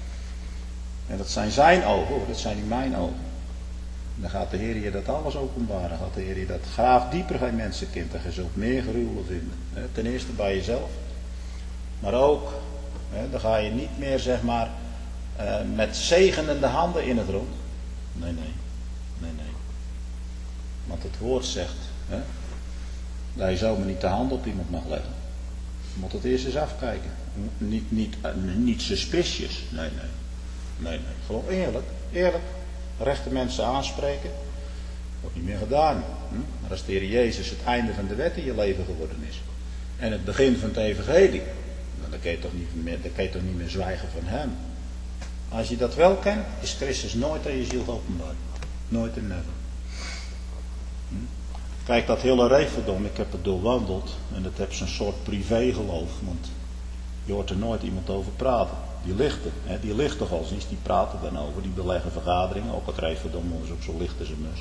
En dat zijn zijn ogen, dat zijn niet mijn ogen. Dan gaat de Heer je dat alles openbaren. Gaat de Heer je dat graaf dieper bij mensenkind. En je zult meer gruwelen vinden. Ten eerste bij jezelf. Maar ook, dan ga je niet meer zeg maar met zegenende handen in het rond. Nee, nee. Nee, nee. Want het woord zegt hè, dat je zomaar niet de hand op iemand mag leggen. Je moet het eerst eens afkijken. Niet, niet, niet suspicious. Nee, nee. Nee, nee. Gewoon eerlijk. Eerlijk. Rechte mensen aanspreken. Wordt niet meer gedaan. Hm? Maar als de Heer Jezus het einde van de wet in je leven geworden is. En het begin van het evangelie. Dan kan je toch niet meer, dan kan je toch niet meer zwijgen van hem. Als je dat wel kent, is Christus nooit aan je ziel geopenbaard. Nooit en never. Hm? Kijk, dat hele Referdom, ik heb het doorwandeld en dat heb zo'n soort privégeloof, want je hoort er nooit iemand over praten. Die lichten, hè, die lichten godsdienst, die praten dan over, die beleggen vergaderingen, ook het Referdom is ook zo licht als een mus.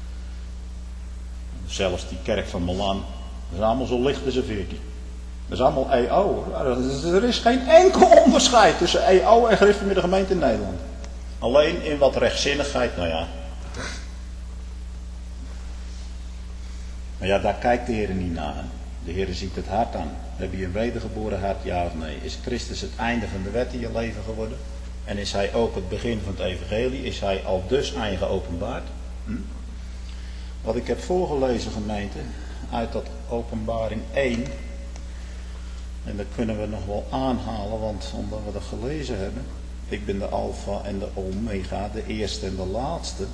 Zelfs die kerk van Milan, dat is allemaal zo licht als een veertien. Dat is allemaal E O. Er is geen enkel onderscheid tussen E O en gereformeerde gemeente in Nederland. Alleen in wat rechtzinnigheid, nou ja. Maar ja, daar kijkt de Heer niet naar. De Heer ziet het hart aan. Heb je een wedergeboren hart, ja of nee? Is Christus het einde van de wet in je leven geworden? En is Hij ook het begin van het evangelie? Is Hij al dus aan je geopenbaard? Hm? Wat ik heb voorgelezen, gemeente, uit dat Openbaring één... En dat kunnen we nog wel aanhalen, want omdat we dat gelezen hebben. Ik ben de Alpha en de Omega, de eerste en de laatste.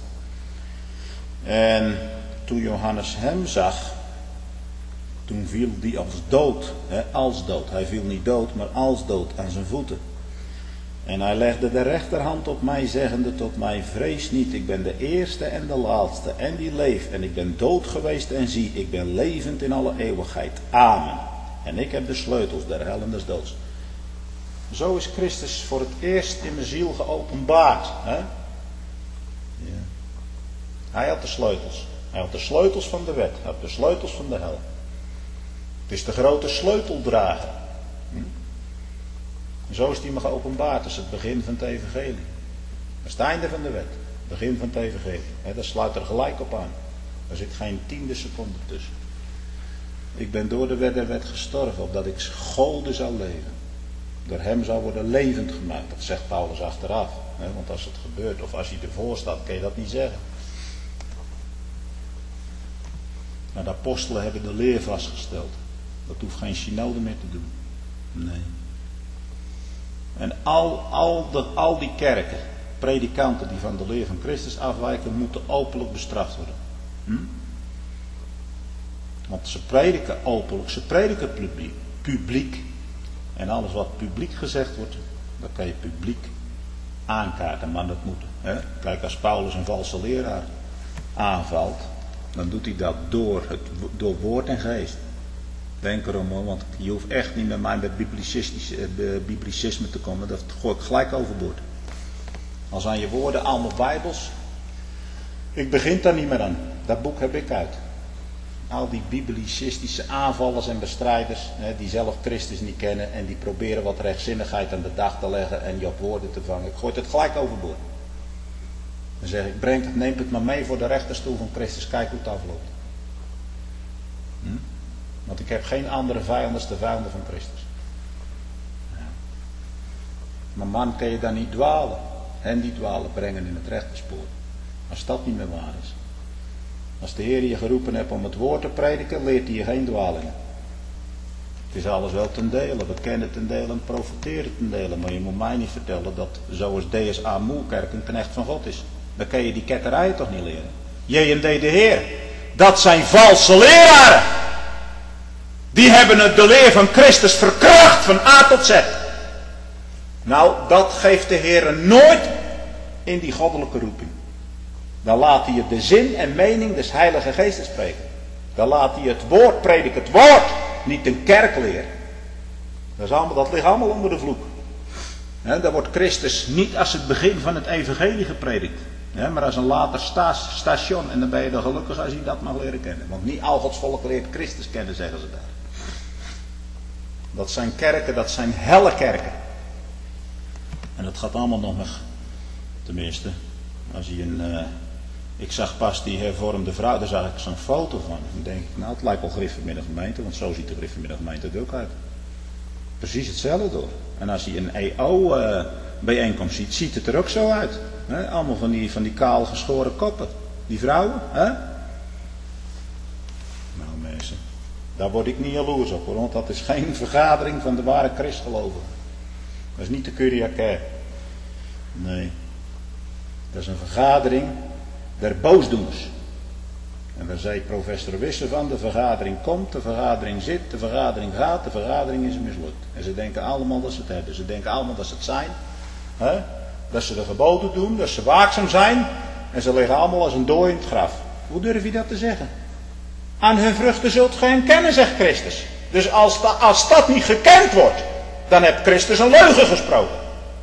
En toen Johannes hem zag, toen viel die als dood, hè, als dood. Hij viel niet dood, maar als dood aan zijn voeten. En hij legde de rechterhand op mij, zeggende tot mij, vrees niet, ik ben de eerste en de laatste en die leeft. En ik ben dood geweest en zie, ik ben levend in alle eeuwigheid. Amen. En ik heb de sleutels der hel en des doods. Zo is Christus voor het eerst in mijn ziel geopenbaard. Hè? Ja. Hij had de sleutels. Hij had de sleutels van de wet. Hij had de sleutels van de hel. Het is de grote sleuteldrager. Hm? En zo is hij me geopenbaard. Dat is het begin van het evangelie. Dat is het einde van de wet. Het begin van het evangelie. Hè, dat sluit er gelijk op aan. Er zit geen tiende seconde tussen. Ik ben door de wet der wet gestorven, opdat ik golden zou leven. Door hem zou worden levend gemaakt. Dat zegt Paulus achteraf. Hè? Want als het gebeurt, of als hij ervoor staat, kan je dat niet zeggen. Maar de apostelen hebben de leer vastgesteld. Dat hoeft geen synode meer te doen. Nee. En al, al, de, al die kerken, predikanten die van de leer van Christus afwijken, moeten openlijk bestraft worden. Hm? Want ze prediken openlijk, ze prediken publiek, publiek. En alles wat publiek gezegd wordt, dat kan je publiek aankaarten. Maar dat moet. Hè? Kijk, als Paulus een valse leraar aanvalt, dan doet hij dat door, het, door woord en geest. Denk erom hoor, want je hoeft echt niet met mij met biblicisme te komen. Dat gooi ik gelijk overboord. Als aan je woorden allemaal bijbels. Ik begin daar niet meer aan. Dat boek heb ik uit. Al die biblicistische aanvallers en bestrijders, hè, die zelf Christus niet kennen en die proberen wat rechtzinnigheid aan de dag te leggen en je op woorden te vangen. Ik gooi het gelijk overboord. Dan zeg ik, breng het, neem het maar mee voor de rechterstoel van Christus, kijk hoe het afloopt. Hm? Want ik heb geen andere vijand als de vijanden van Christus. Ja. Maar man, kan je dan niet dwalen? Hen die dwalen brengen in het rechte spoor. Als dat niet meer waar is. Als de Heer je geroepen hebt om het woord te prediken, leert hij je geen dwalingen. Het is alles wel ten dele, we kennen ten dele en profiteren ten dele. Maar je moet mij niet vertellen dat zoals D S A Moerkerk een knecht van God is. Dan kan je die ketterijen toch niet leren. J M D de Heer, dat zijn valse leraren. Die hebben het de leer van Christus verkracht van A tot Z. Nou, dat geeft de Heer nooit in die goddelijke roeping. Dan laat hij het de zin en mening des Heilige Geestes spreken. Dan laat hij het woord prediken, het woord, niet een kerkleer. Dat, is allemaal, dat ligt allemaal onder de vloek. He, dan wordt Christus niet als het begin van het evangelie gepredikt. He, maar als een later sta- station. En dan ben je dan gelukkig als je dat mag leren kennen. Want niet al Gods volk leert Christus kennen, zeggen ze daar. Dat zijn kerken, dat zijn helle kerken. En dat gaat allemaal nog nog. Tenminste, als je een... Uh, ik zag pas die hervormde vrouw, daar zag ik zo'n foto van. Dan denk ik, nou het lijkt wel Gereformeerde gemeente, want zo ziet de Gereformeerde gemeente er ook uit. Precies hetzelfde door. En als je een E O uh, bijeenkomst ziet, ziet het er ook zo uit. He? Allemaal van die, van die kaal geschoren koppen. Die vrouwen, hè? Nou mensen, daar word ik niet jaloers op hoor, want dat is geen vergadering van de ware christgelovigen. Dat is niet de Kyriake. Nee. Dat is een vergadering der boosdoeners. En daar zei professor Wisse van, de vergadering komt, de vergadering zit, de vergadering gaat, de vergadering is mislukt. En ze denken allemaal dat ze het hebben. Ze denken allemaal dat ze het zijn. Hè? Dat ze de geboden doen, dat ze waakzaam zijn. en ze liggen allemaal als een dooi in het graf. Hoe durf je dat te zeggen? Aan hun vruchten zult gij hen kennen, zegt Christus. Dus als, da, als dat niet gekend wordt, dan heeft Christus een leugen gesproken.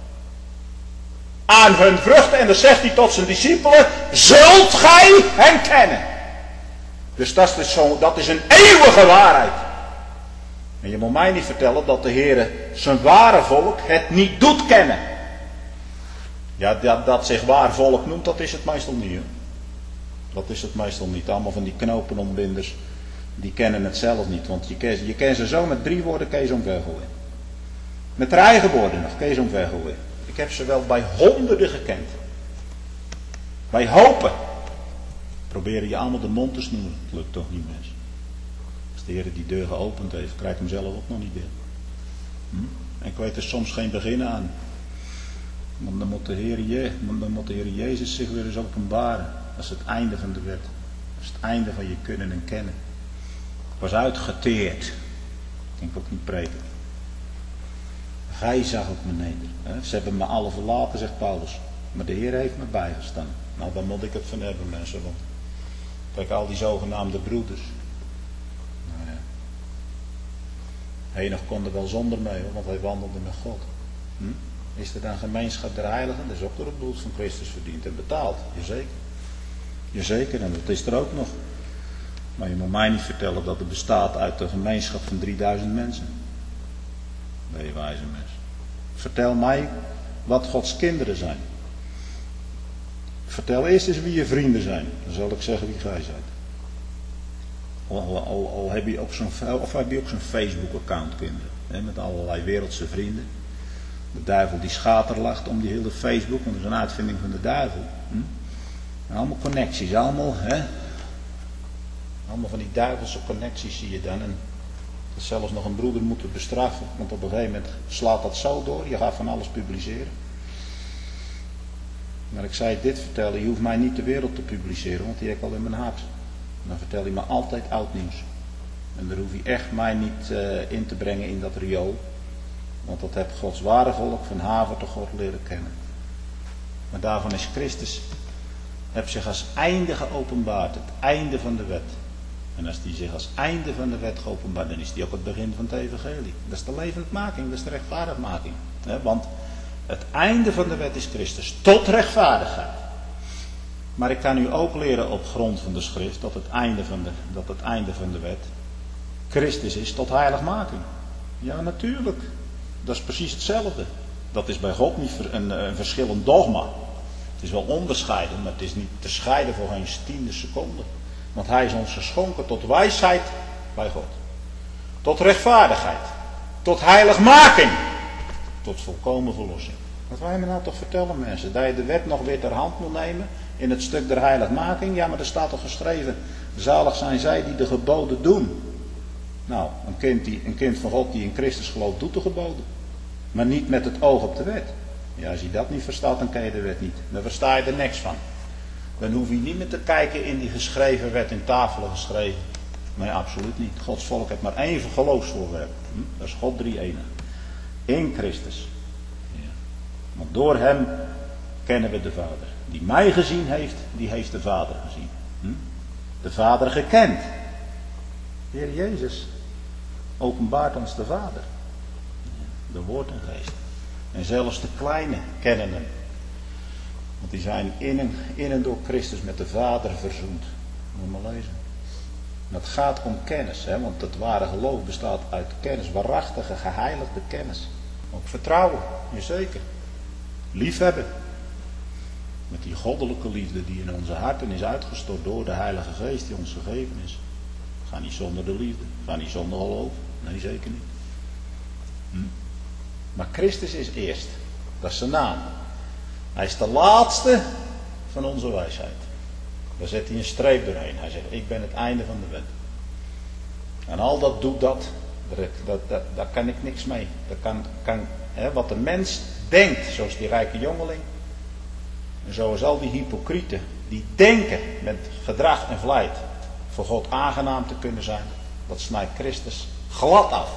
Aan hun vruchten, en dan zegt hij tot zijn discipelen, zult gij hen kennen. Dus dat is, zo, dat is een eeuwige waarheid. En je moet mij niet vertellen dat de Heer zijn ware volk het niet doet kennen. Ja, dat, dat zich waar volk noemt, dat is het meestal niet. Hè? Dat is het meestal niet. Allemaal van die knopenombinders, die kennen het zelf niet. Want je kan, je kan ze zo met drie woorden kees omvergooien. Met haar eigen woorden nog, kees omvergooien. Ik heb ze wel bij honderden gekend. Bij hopen. Proberen je allemaal de mond te snoeren. Het lukt toch niet, mensen. Als de Heer die deur geopend heeft, krijgt hem zelf ook nog niet binnen. Hm? En ik weet er soms geen begin aan. Want dan moet de Heer, Je, dan moet de Heer Jezus zich weer eens openbaren. Dat is het einde van de wet. Dat is het einde van je kunnen en kennen. Ik was uitgeteerd. Ik denk ook niet preken. Gij zag ook me neder. Ze hebben me alle verlaten, zegt Paulus. Maar de Heer heeft me bijgestaan. Nou, dan moet ik het van hebben, mensen. Want kijk, al die zogenaamde broeders. Nou ja. Enig kon er wel zonder mee, hoor, want hij wandelde met God. Hm? Is er dan gemeenschap der heiligen? Dat is ook door het bloed van Christus verdiend en betaald. Jazeker. Jazeker, en dat is er ook nog. Maar je moet mij niet vertellen dat het bestaat uit een gemeenschap van drieduizend mensen. Ben je wijze mens. Vertel mij wat Gods kinderen zijn. Vertel eerst eens wie je vrienden zijn. Dan zal ik zeggen wie gij zijt. Al, al, al, al heb je ook zo'n, of heb je ook zo'n Facebook-account, kinderen. Hè, met allerlei wereldse vrienden. De duivel die schaterlacht om die hele Facebook. Want dat is een uitvinding van de duivel. Hm? Allemaal connecties. Allemaal, hè. Allemaal van die duivelse connecties zie je dan. En dat zelfs nog een broeder moeten bestraffen. Want op een gegeven moment slaat dat zo door. Je gaat van alles publiceren. Maar ik zei dit vertellen. Je hoeft mij niet de wereld te publiceren. Want die heb ik al in mijn hart. Dan vertel je me altijd oud nieuws. En daar hoef je echt mij niet uh, in te brengen in dat riool. Want dat heb Gods ware volk van haver tot God leren kennen. Maar daarvan is Christus. Heb zich als einde geopenbaard. Het einde van de wet. En als die zich als einde van de wet geopenbaard, dan is die ook het begin van het evangelie. Dat is de levendmaking, dat is de rechtvaardigmaking. Want het einde van de wet is Christus, tot rechtvaardigheid. Maar ik kan u ook leren op grond van de schrift, dat het einde van de, dat het einde van de wet Christus is tot heiligmaking. Ja, natuurlijk. Dat is precies hetzelfde. Dat is bij God niet een, een verschillend dogma. Het is wel onderscheiden, maar het is niet te scheiden voor geen tiende seconde. Want hij is ons geschonken tot wijsheid bij God. Tot rechtvaardigheid. Tot heiligmaking. Tot volkomen verlossing. Wat wij me nou toch vertellen, mensen? Dat je de wet nog weer ter hand moet nemen. In het stuk der heiligmaking. Ja, maar er staat toch geschreven. Zalig zijn zij die de geboden doen. Nou, een kind, die, een kind van God die in Christus gelooft doet de geboden. Maar niet met het oog op de wet. Ja, als je dat niet verstaat, dan ken je de wet niet. Dan versta je er niks van. Dan hoef je niet meer te kijken in die geschreven wet, in tafelen geschreven. Nee, absoluut niet. Gods volk heeft maar één geloofsvoorwerp. Hm? Dat is God drie enig. In Christus. Ja. Want door hem kennen we de Vader. Die mij gezien heeft, die heeft de Vader gezien. Hm? De Vader gekend. De Heer Jezus openbaart ons de Vader. De woord en geest. En zelfs de kleine kennen hem. Want die zijn in en, in en door Christus met de Vader verzoend. Moet maar lezen. En het gaat om kennis. Hè? Want het ware geloof bestaat uit kennis. Waarachtige, geheiligde kennis. Ook vertrouwen. Jazeker. Liefhebben. Met die goddelijke liefde die in onze harten is uitgestort door de Heilige Geest die ons gegeven is. Ga niet zonder de liefde. Ga niet zonder geloof. Nee, zeker niet. Hm? Maar Christus is eerst. Dat is zijn naam. Hij is de laatste van onze wijsheid. Daar zet hij een streep doorheen. Hij zegt, ik ben het einde van de wet. En al dat doet dat. Daar, daar, daar kan ik niks mee. Dat kan, kan, hè, wat de mens denkt, zoals die rijke jongeling. En zoals al die hypocrieten. Die denken met gedrag en vlijt voor God aangenaam te kunnen zijn. Dat snijdt Christus glad af.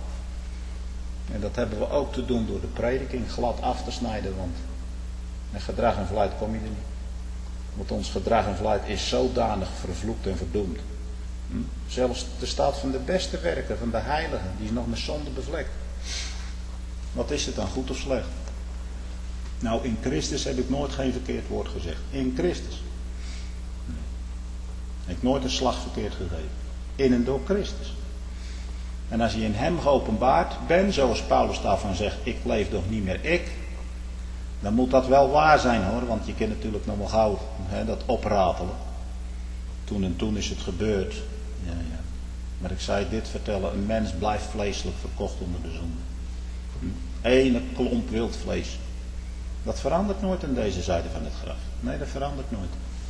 En dat hebben we ook te doen door de prediking glad af te snijden. Want met gedrag en vlijt kom je er niet. Want ons gedrag en verleid is zodanig vervloekt en verdoemd. Hm? Zelfs de staat van de beste werken, van de heiligen, die is nog met zonde bevlekt. Wat is het dan, goed of slecht? Nou, in Christus heb ik nooit geen verkeerd woord gezegd. In Christus. Nee. Ik heb nooit een slag verkeerd gegeven. In en door Christus. En als je in hem geopenbaard bent, zoals Paulus daarvan zegt, ik leef toch niet meer ik. Dan moet dat wel waar zijn hoor, want je kunt natuurlijk nog wel gauw hè, dat opratelen. Toen en toen is het gebeurd. Ja, ja. Maar ik zei dit vertellen, een mens blijft vleeselijk verkocht onder de zonde. Hm? Ene klomp wild vlees. Dat verandert nooit aan deze zijde van het graf. Nee, dat verandert nooit.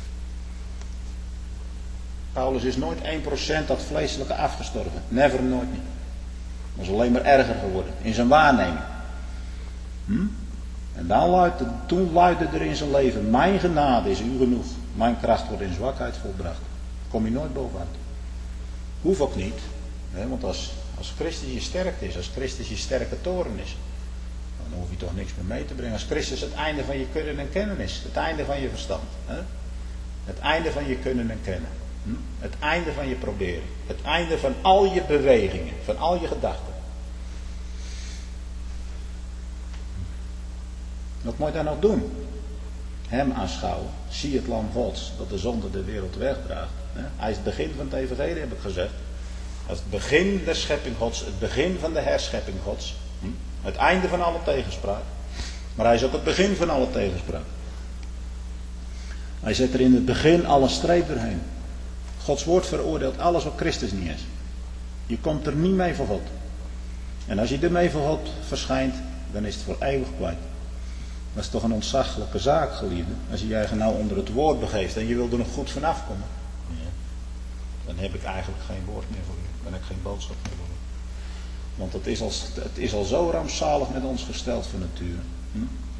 Paulus is nooit één procent dat vleeselijke afgestorven. Never, nooit niet. Dat is alleen maar erger geworden. In zijn waarneming. Hm? En dan luidde, toen luidde er in zijn leven, mijn genade is u genoeg. Mijn kracht wordt in zwakheid volbracht. Kom je nooit bovenuit. Hoeft ook niet. Hè? Want als, als Christus je sterkte is, als Christus je sterke toren is, dan hoef je toch niks meer mee te brengen. Als Christus het einde van je kunnen en kennen is. Het einde van je verstand. Hè? Het einde van je kunnen en kennen. Hm? Het einde van je proberen. Het einde van al je bewegingen. Van al je gedachten. Wat moet je dan nog doen? Hem aanschouwen. Zie het lam Gods dat de zonde de wereld wegdraagt. Hij is het begin van het evangelie, heb ik gezegd. Het begin der schepping Gods. Het begin van de herschepping Gods. Het einde van alle tegenspraak. Maar hij is ook het begin van alle tegenspraak. Hij zet er in het begin alle streep doorheen. Gods woord veroordeelt alles wat Christus niet is. Je komt er niet mee voor God. En als je ermee voor God verschijnt, dan is het voor eeuwig kwijt. Dat is toch een ontzaglijke zaak, geliefde. Als je je eigen nou onder het woord begeeft en je wil er nog goed vanaf komen. Ja. Dan heb ik eigenlijk geen woord meer voor u. Dan heb ik geen boodschap meer voor u. Want het is al, het is al zo rampzalig met ons gesteld van nature. Hm?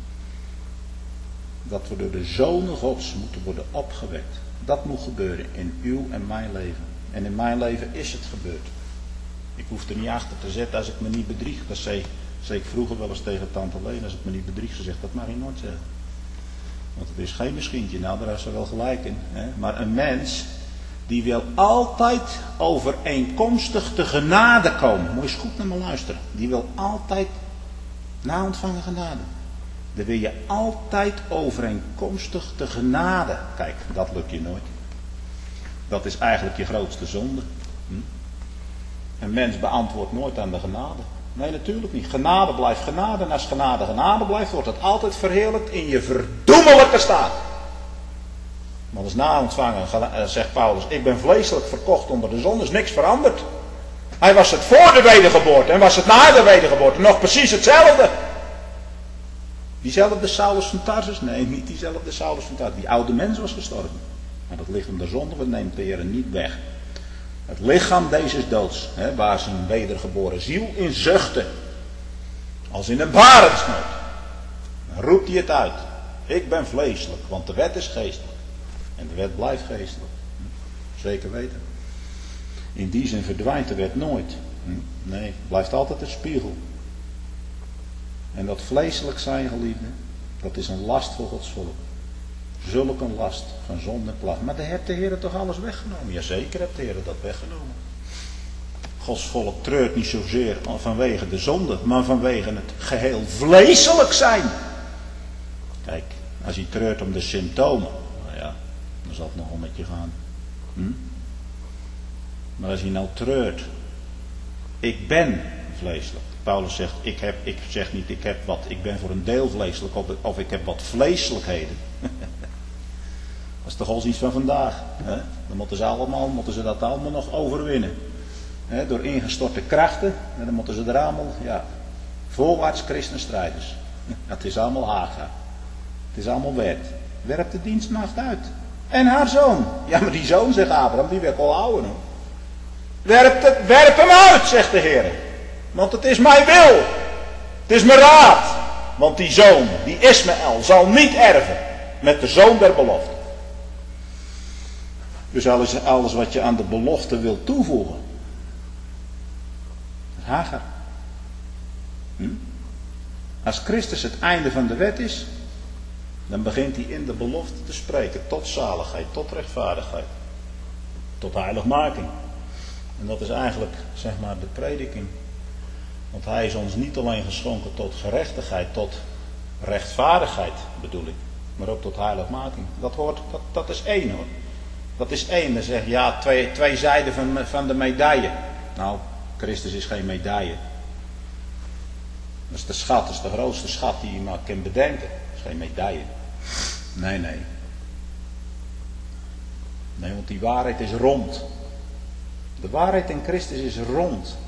Dat we door de zonen Gods moeten worden opgewekt. Dat moet gebeuren in uw en mijn leven. En in mijn leven is het gebeurd. Ik hoef er niet achter te zetten als ik me niet bedrieg. Dat zei, zei ik vroeger wel eens tegen tante Leen. Als ik me niet bedrieg, ze zegt, dat mag je nooit zeggen. Want het is geen misschientje. Nou, daar heeft ze wel gelijk in. Hè? Maar een mens, die wil altijd overeenkomstig de genade komen. Moet je eens goed naar me luisteren. Die wil altijd na ontvangen genade. Dan wil je altijd overeenkomstig de genade. Kijk, dat lukt je nooit. Dat is eigenlijk je grootste zonde. Hm? Een mens beantwoordt nooit aan de genade. Nee, natuurlijk niet. Genade blijft genade. En als genade genade blijft, wordt het altijd verheerlijkt in je verdoemelijke staat. Want als na ontvangen, zegt Paulus, ik ben vleeselijk verkocht onder de zon, is niks veranderd. Hij was het voor de wedergeboorte en was het na de wedergeboorte nog precies hetzelfde. Diezelfde Saulus van Tarsus? Nee, niet diezelfde Saulus van Tarsus. Die oude mens was gestorven. Maar dat lichaam der zonde neemt de Heer niet weg. Het lichaam deze doods, hè, waar zijn wedergeboren ziel in zuchtte. Als in een barendsnood. Dan roept hij het uit. Ik ben vleeselijk, want de wet is geestelijk. En de wet blijft geestelijk. Zeker weten. In die zin verdwijnt de wet nooit. Nee, het blijft altijd een spiegel. En dat vleeselijk zijn, geliefde, dat is een last voor Gods volk. Zulk een last van zonde en klacht. Maar daar heeft de Heer toch alles weggenomen? Jazeker heeft de Heer dat weggenomen. Gods volk treurt niet zozeer vanwege de zonde, maar vanwege het geheel vleeselijk zijn. Kijk, als je treurt om de symptomen, nou ja, dan zal het nogal met je gaan. Hm? Maar als je nou treurt, ik ben vleeselijk. Paulus zegt, ik, heb, ik zeg niet ik heb wat, ik ben voor een deel vleeselijk of, of ik heb wat vleeselijkheden. Dat is toch al iets van vandaag. Hè? Dan moeten ze, allemaal, moeten ze dat allemaal nog overwinnen. Hè? Door ingestorte krachten. En dan moeten ze er allemaal, ja, voorwaarts christenstrijders. Het is allemaal Hagar. Het is allemaal wet. Werp de dienstmaagd uit. En haar zoon. Ja, maar die zoon, zegt Abraham, die werd al ouder. Hoor. Werp, het, werp hem uit, zegt de Heer. Want het is mijn wil. Het is mijn raad. Want die zoon, die Ismaël, zal niet erven met de zoon der belofte. Dus alles, alles wat je aan de belofte wil toevoegen. Dat is Hagar. Hm? Als Christus het einde van de wet is, Dan begint hij in de belofte te spreken tot zaligheid, tot rechtvaardigheid, tot heiligmaking. En dat is eigenlijk, zeg maar, de prediking. Want hij is ons niet alleen geschonken tot gerechtigheid, tot rechtvaardigheid bedoel ik, maar ook tot heiligmaking. Dat hoort, dat, dat is één hoor. Dat is één. Dan zeg je, ja, twee, twee zijden van, van de medaille. Nou, Christus is geen medaille. Dat is de schat, dat is de grootste schat die je maar kan bedenken. Dat is geen medaille. Nee, nee. Nee, want die waarheid is rond. De waarheid in Christus is rond.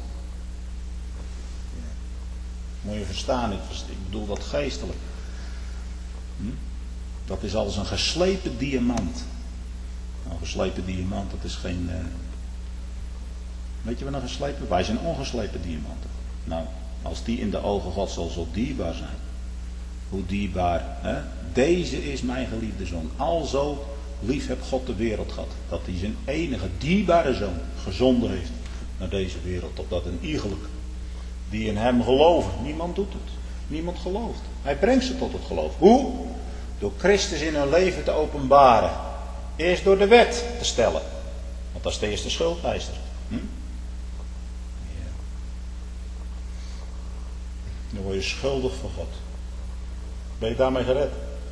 Moet je verstaan, ik bedoel dat geestelijk. Hm? Dat is als een geslepen diamant. Nou, een geslepen diamant, dat is geen... Uh... Weet je wat een geslepen? Wij zijn ongeslepen diamanten. Nou, als die in de ogen Gods zal zo dierbaar zijn. Hoe dierbaar, hè? Deze is mijn geliefde zoon. Alzo lief heb God de wereld gehad. Dat hij zijn enige dierbare zoon gezonden heeft naar deze wereld. Opdat een iegelijk die in hem geloven. Niemand doet het. Niemand gelooft. Hij brengt ze tot het geloof. Hoe? Door Christus in hun leven te openbaren. Eerst door de wet te stellen. Want dat is de eerste schuldeiser. Hm? Ja. Dan word je schuldig voor God. Ben je daarmee gered?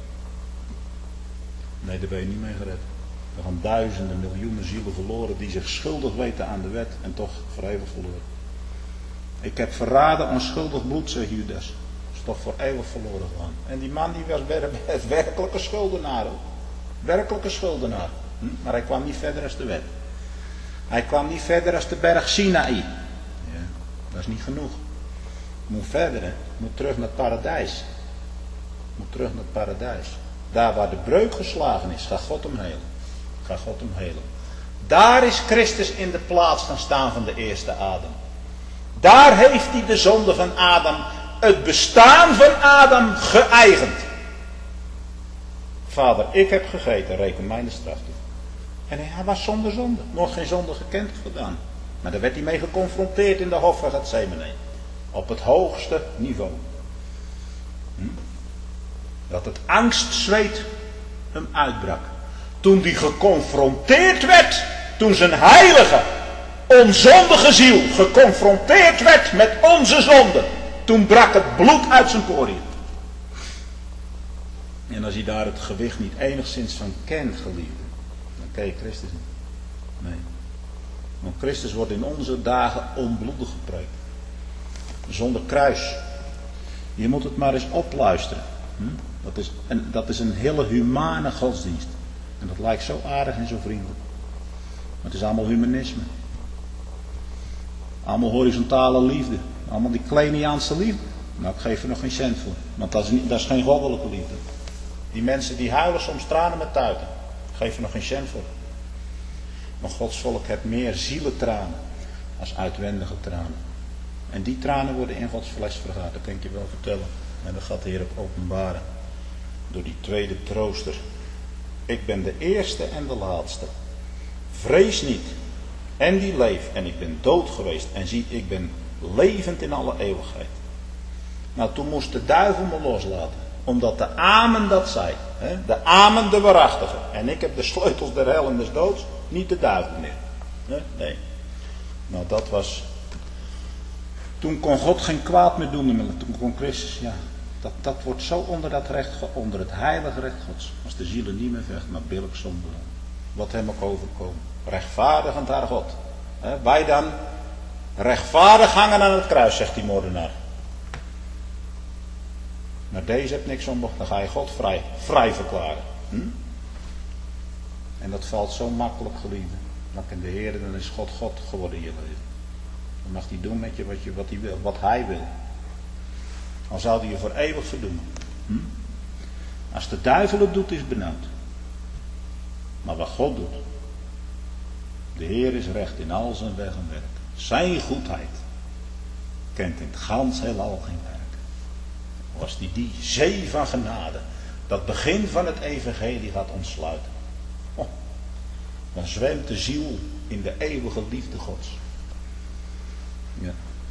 Nee, daar ben je niet mee gered. Er gaan duizenden, miljoenen zielen verloren die zich schuldig weten aan de wet en toch voor eeuwig verloren. Ik heb verraden onschuldig bloed, zegt Judas. Is toch voor eeuwig verloren gegaan. En die man die was het werkelijke schuldenaar. Ook. Werkelijke schuldenaar. Hm? Maar hij kwam niet verder als de wet. Hij kwam niet verder als de berg Sinaï. Ja, dat is niet genoeg. Moet verder, hè. Moet terug naar het paradijs. Moet terug naar het paradijs. Daar waar de breuk geslagen is, gaat God hem helen. Gaat God hem helen. Daar is Christus in de plaats gaan staan van de eerste Adam. Daar heeft hij de zonde van Adam, het bestaan van Adam, geëigend. Vader, ik heb gegeten, reken mij de straf toe. En hij was zonder zonde, nog geen zonde gekend of gedaan. Maar daar werd hij mee geconfronteerd in de hof van Gethsemane. Op het hoogste niveau. Hm? Dat het angstzweet hem uitbrak. Toen hij geconfronteerd werd, toen zijn heilige, onzondige ziel geconfronteerd werd met onze zonde. Toen brak het bloed uit zijn poriën. En als je daar het gewicht niet enigszins van kent, geliefde, dan ken je Christus niet. Nee. Want Christus wordt in onze dagen onbloedig gepreekt. Zonder kruis. Je moet het maar eens opluisteren. Hm? Dat is, een, dat is een hele humane godsdienst. En dat lijkt zo aardig en zo vriendelijk. Maar het is allemaal humanisme. Allemaal horizontale liefde. Allemaal die Kleiniaanse liefde. Nou, ik geef er nog geen cent voor. Want dat is, niet, dat is geen goddelijke liefde. Die mensen die huilen soms tranen met tuiten. Ik geef er nog geen cent voor. Maar Gods volk heeft meer zielentranen als uitwendige tranen. En die tranen worden in Gods fles vergaard. Dat kan ik je wel vertellen. En dat gaat de Heer ook openbaren. Door die tweede trooster. Ik ben de eerste en de laatste. Vrees niet. En die leeft. En ik ben dood geweest. En zie, ik ben levend in alle eeuwigheid. Nou, toen moest de duivel me loslaten. Omdat de amen dat zei. Hè? De amen de waarachtige. En ik heb de sleutels der hel en des doods. Niet de duivel meer. Nee. nee. Nou, dat was... Toen kon God geen kwaad meer doen. Maar toen kon Christus, ja... Dat, dat wordt zo onder dat recht, onder het heilige recht Gods. Als de zielen niet meer vecht, maar billijk zonder. Wat hem ook overkomen. Rechtvaardigend haar God. He, wij dan rechtvaardig hangen aan het kruis, zegt die moordenaar. Maar deze hebt niks om, dan ga je God vrij, vrij verklaren. Hm? En dat valt zo makkelijk, geliefde. Dan kan de Heer, dan is God God geworden in je leven. Dan mag hij doen met je wat, je, wat hij wil, wat hij wil. Al zou hij je voor eeuwig verdoemen. Hm? Als de duivel het doet, is het benauwd. Maar wat God doet. De Heer is recht in al zijn weg en werk. Zijn goedheid kent in het gans heelal geen werk. Als die die zee van genade, dat begin van het evangelie gaat ontsluiten. Oh, dan zwemt de ziel in de eeuwige liefde Gods. Ja.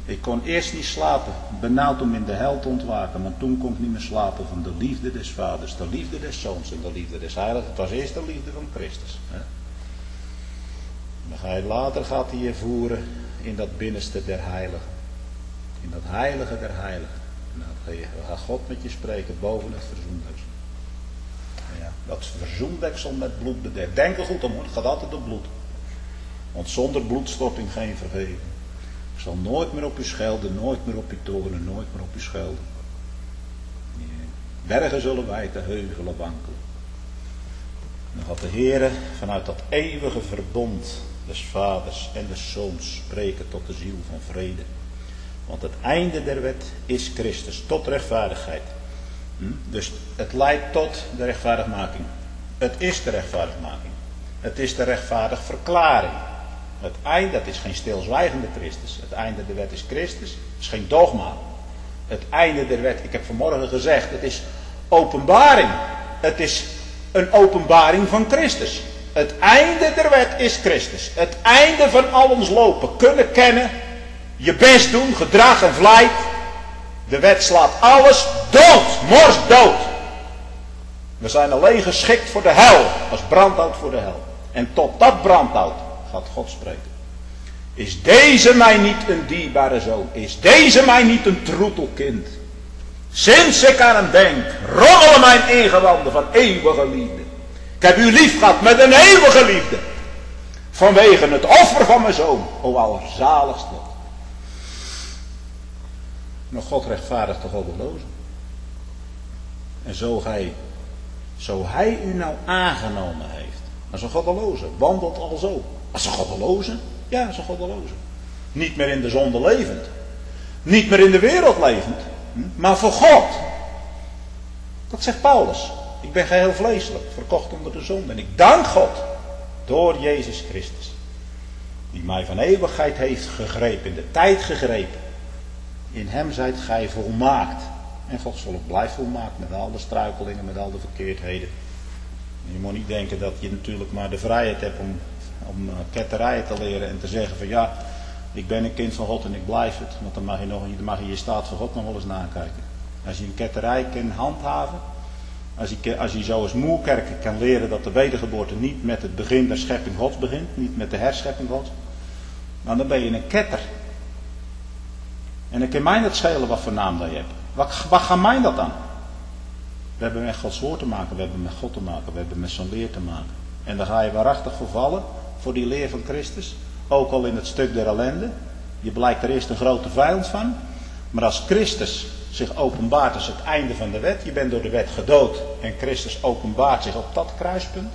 Ik kon eerst niet slapen, benauwd om in de hel te ontwaken, maar toen kon ik niet meer slapen van de liefde des vaders, de liefde des zoons en de liefde des heiligen. Het was eerst de liefde van Christus. Hè? Dan ga je later gaat hij je voeren in dat binnenste der heiligen. In dat heilige der heiligen. En dan gaat God met je spreken boven het verzoendeksel. Ja, dat verzoendeksel met bloed bedekt. Denk er goed om, het gaat altijd om bloed. Want zonder bloedstorting geen vergeving. Ik zal nooit meer op u schelden, nooit meer op u toornen, nooit meer op u schelden. Nee. Bergen zullen wijten, heuvelen wankelen. Dan gaat de Heere vanuit dat eeuwige verbond des vaders en des zoons spreken tot de ziel van vrede. Want het einde der wet is Christus, tot rechtvaardigheid. Hm? Dus het leidt tot de rechtvaardigmaking. Het is de rechtvaardigmaking. Het is de rechtvaardig verklaring. Het einde, dat is geen stilzwijgende Christus. Het einde der wet is Christus. Het is geen dogma. Het einde der wet, ik heb vanmorgen gezegd, het is openbaring. Het is een openbaring van Christus. Het einde der wet is Christus. Het einde van al ons lopen, kunnen kennen, je best doen, gedrag en vlijt. De wet slaat alles dood, mors dood. We zijn alleen geschikt voor de hel, als brandhout voor de hel. En tot dat brandhout gaat God spreken. Is deze mij niet een dierbare zoon? Is deze mij niet een troetelkind? Sinds ik aan hem denk, rommelen mijn ingewanden van eeuwige liefde. Ik heb u lief gehad met een eeuwige liefde. Vanwege het offer van mijn zoon, o allerzaligst lot. Maar God rechtvaardigt de goddelozen. En zo hij, zo hij u nou aangenomen heeft, als een goddeloze, wandelt al zo. Als een goddeloze? Ja, als een goddeloze. Niet meer in de zonde levend. Niet meer in de wereld levend. Maar voor God. Dat zegt Paulus. Ik ben geheel vleeselijk, verkocht onder de zonde. En ik dank God door Jezus Christus. Die mij van eeuwigheid heeft gegrepen, in de tijd gegrepen. In hem zijt gij volmaakt. En Gods volk blijft volmaakt met al de struikelingen, met al de verkeerdheden. En je moet niet denken dat je natuurlijk maar de vrijheid hebt om, om ketterijen te leren en te zeggen van ja, ik ben een kind van God en ik blijf het. Want dan mag je, nog, dan mag je je staat van God nog wel eens nakijken. Als je een ketterij kan handhaven, als je, als je zoals Moerkerken kan leren dat de wedergeboorte niet met het begin der schepping Gods begint, niet met de herschepping Gods, nou dan ben je een ketter. En dan kan mij dat schelen wat voor naam dat je hebt. Wat, wat gaat mij dat dan? We hebben met Gods woord te maken, we hebben met God te maken, we hebben met zijn leer te maken. En dan ga je waarachtig vervallen voor die leer van Christus. Ook al in het stuk der ellende. Je blijkt er eerst een grote vijand van. Maar als Christus zich openbaart als het einde van de wet. Je bent door de wet gedood. En Christus openbaart zich op dat kruispunt.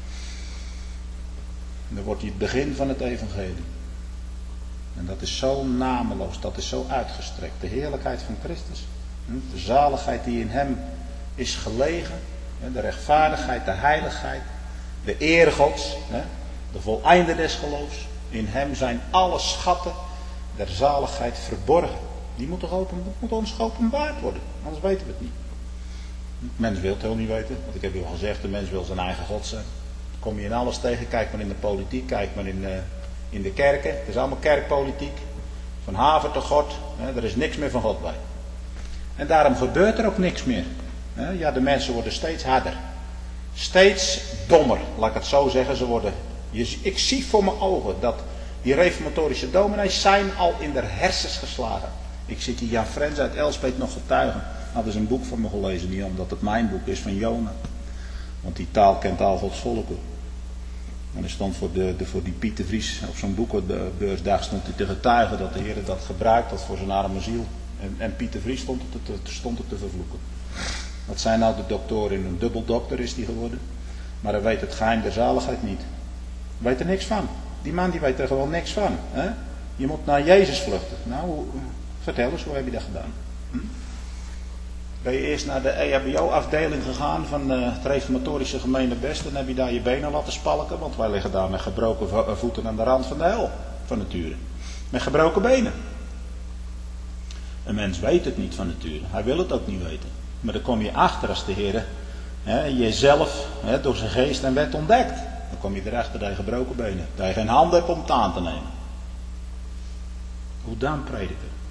En dan wordt hij het begin van het evangelie. En dat is zo nameloos. Dat is zo uitgestrekt. De heerlijkheid van Christus. De zaligheid die in hem is gelegen. De rechtvaardigheid, de heiligheid. De eer Gods. De voleinde des geloofs. In hem zijn alle schatten der zaligheid verborgen. Die moeten open, moet ons geopenbaard worden. Anders weten we het niet. De mens wil het heel niet weten. Want ik heb u al gezegd, de mens wil zijn eigen God zijn. Dan kom je in alles tegen. Kijk maar in de politiek. Kijk maar in, uh, in de kerken. Het is allemaal kerkpolitiek. Van haver tot God. Hè, er is niks meer van God bij. En daarom gebeurt er ook niks meer. Hè, ja, de mensen worden steeds harder. Steeds dommer. Laat ik het zo zeggen. Ze worden... Je, ik zie voor mijn ogen dat die reformatorische dominees zijn al in de hersens geslagen. Ik zit hier Jan Frens uit Elspeet nog getuigen. Had eens een boek van me gelezen, niet omdat het mijn boek is van Jona. Want die taal kent al Gods volken. En er stond voor, de, de, voor die Piet de Vries op zo'n boekenbeursdag stond hij te getuigen dat de Heer dat gebruikt had voor zijn arme ziel. En, en Piet de Vries stond het, te, stond het te vervloeken. Wat zijn nou de doktoren? Een dubbeldokter is die geworden. Maar hij weet het geheim der zaligheid niet. Hij weet er niks van. Die man die weet er gewoon niks van. Hè? Je moet naar Jezus vluchten. Nou, vertel eens, hoe heb je dat gedaan? Hm? Ben je eerst naar de E H B O-afdeling gegaan van uh, het reformatorische Gemeenebest en heb je daar je benen laten spalken? Want wij liggen daar met gebroken vo- voeten aan de rand van de hel, van nature. Met gebroken benen. Een mens weet het niet van nature. Hij wil het ook niet weten. Maar dan kom je achter als de Heer hè, jezelf hè, door zijn geest en wet ontdekt. Dan kom je erachter dat je gebroken benen. Dat je geen handen hebt om het aan te nemen. Hoe dan, prediker?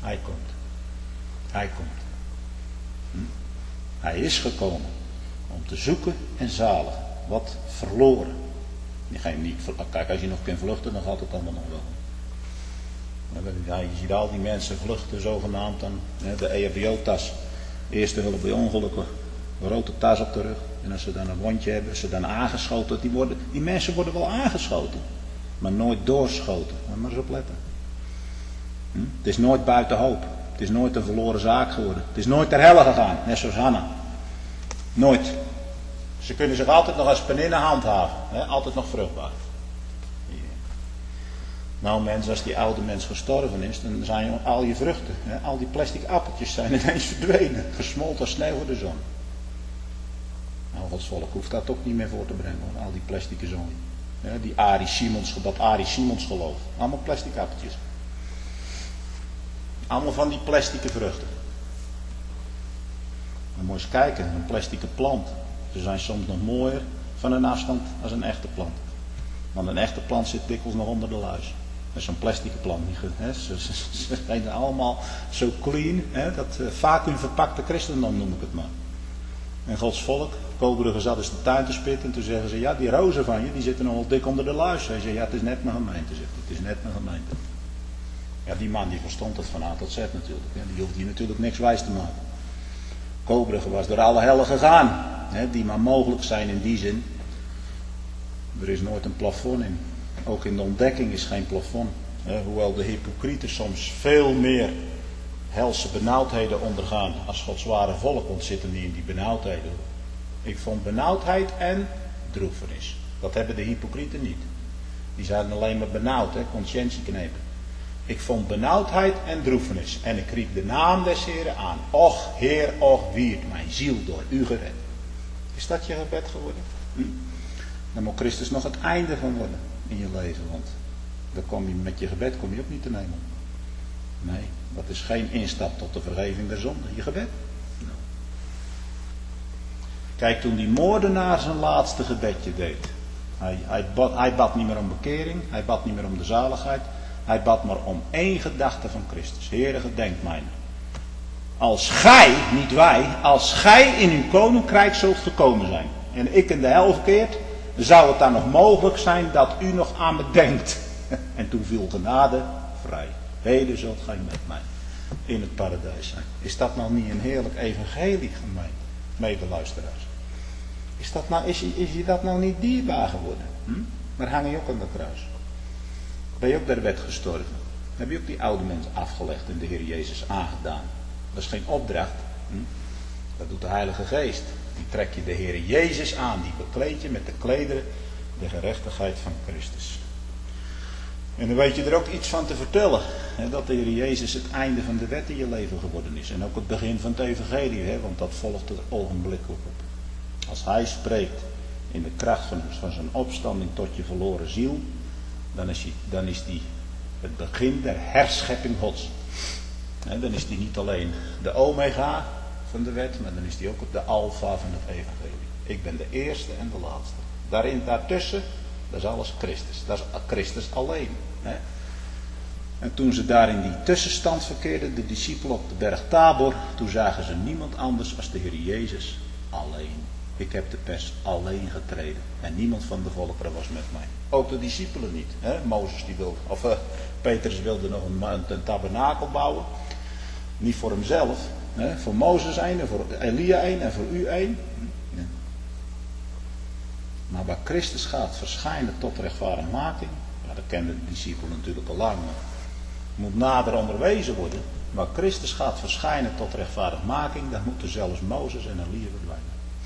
Hij komt. Hij komt. Hm? Hij is gekomen om te zoeken en zaligen wat verloren. Niet, kijk, als je nog kunt vluchten, dan gaat het allemaal nog wel. Ja, je ziet al die mensen vluchten zogenaamd dan. De E H B O-tas. Eerste hulp bij ongelukken. Een grote tas op de rug. En als ze dan een wondje hebben, ze dan aangeschoten. Die, worden, die mensen worden wel aangeschoten. Maar nooit doorschoten. Moet maar eens op letten. Hm? Het is nooit buiten hoop. Het is nooit een verloren zaak geworden. Het is nooit ter helle gegaan. Net zoals Hanna. Nooit. Ze kunnen zich altijd nog als peninne handhaven. Hè? Altijd nog vruchtbaar. Nou mensen, als die oude mens gestorven is, dan zijn al je vruchten, hè, al die plastic appeltjes zijn ineens verdwenen. Gesmolten als sneeuw voor de zon. Nou, Gods volk hoeft dat ook niet meer voor te brengen, hoor, al die plastic zooi. Ja, die Arie Simons, dat Arie Simons geloof. Allemaal plastic appeltjes. Allemaal van die plastic vruchten. Dan moet je eens kijken, een plastic plant. Ze zijn soms nog mooier van een afstand als een echte plant. Want een echte plant zit dikwijls nog onder de luis. Dat is zo'n plastic plant niet. Hè? Ze, ze, ze zijn allemaal zo clean. Hè? Dat uh, vacuüm verpakte christendom noem ik het maar. En Gods volk, Koberige zat eens de tuin te spitten. En toen zeggen ze, ja die rozen van je, die zitten nog wel dik onder de luis. Hij zei, ja het is net mijn gemeente. Zegt, het is net mijn gemeente. Ja die man die verstond het van A tot Z natuurlijk. Hè? Die hoefde hier natuurlijk niks wijs te maken. Koberige was door alle hellen gegaan. Hè? Die maar mogelijk zijn in die zin. Er is nooit een plafond in. Ook in de ontdekking is geen plafond. Hè, hoewel de hypocrieten soms veel meer helse benauwdheden ondergaan als Gods ware volk, want zitten die in die benauwdheden. Ik vond benauwdheid en droefenis. Dat hebben de hypocrieten niet. Die zijn alleen maar benauwd, hè, conscientieknepen. Ik vond benauwdheid en droefenis. En ik riep de naam des Heeren aan. Och Heer, och wierd mijn ziel door u gered. Is dat je gebed geworden? Hm? Dan moet Christus nog het einde van worden in je leven. Want dan kom je, met je gebed kom je ook niet te nemen. Nee, dat is geen instap tot de vergeving der zonde. Je gebed. Nou. Kijk, toen die moordenaar zijn laatste gebedje deed. Hij, hij, bad, hij bad niet meer om bekering. Hij bad niet meer om de zaligheid. Hij bad maar om één gedachte van Christus. Heere, gedenk mij. Als gij, niet wij, als gij in uw koninkrijk zult gekomen zijn. En ik in de hel verkeerd. Zou het dan nog mogelijk zijn dat u nog aan me denkt? En toen viel genade vrij. Heden zult gij met mij in het paradijs zijn. Is dat nou niet een heerlijk evangelie, gemeente? Medeluisteraars. Is, dat nou, is, is je dat nou niet dierbaar geworden? Hm? Maar hang je ook aan dat kruis? Ben je ook bij de wet gestorven? Heb je ook die oude mens afgelegd en de Heer Jezus aangedaan? Dat is geen opdracht. Hm? Dat doet de Heilige Geest. Die trek je de Heer Jezus aan. Die bekleed je met de klederen de gerechtigheid van Christus. En dan weet je er ook iets van te vertellen. Hè, dat de Heer Jezus het einde van de wet in je leven geworden is. En ook het begin van het evangelie. Hè, want dat volgt er ogenblikkelijk op. Als Hij spreekt in de kracht van, van zijn opstanding tot je verloren ziel. Dan is die, dan is die het begin der herschepping Gods. Hè, dan is die niet alleen de omega van de wet, maar dan is die ook de alfa van het evangelie. Ik ben de eerste en de laatste. Daarin, daartussen, dat is alles Christus. Dat is Christus alleen. Hè? En toen ze daar in die tussenstand verkeerden, de discipelen op de berg Tabor, toen zagen ze niemand anders als de Heer Jezus alleen. Ik heb de pers alleen getreden. En niemand van de volkeren was met mij. Ook de discipelen niet. Hè? Mozes die wilde, of uh, Petrus wilde nog een, een tabernakel bouwen. Niet voor hemzelf. Hè? Voor Mozes één, en voor Elia één en voor u één. Ja. Maar waar Christus gaat verschijnen tot rechtvaardigmaking. Ja, dat kennen de discipelen natuurlijk al lang. Maar moet nader onderwezen worden. Waar Christus gaat verschijnen tot rechtvaardigmaking. Dan moeten zelfs Mozes en Elia verdwijnen.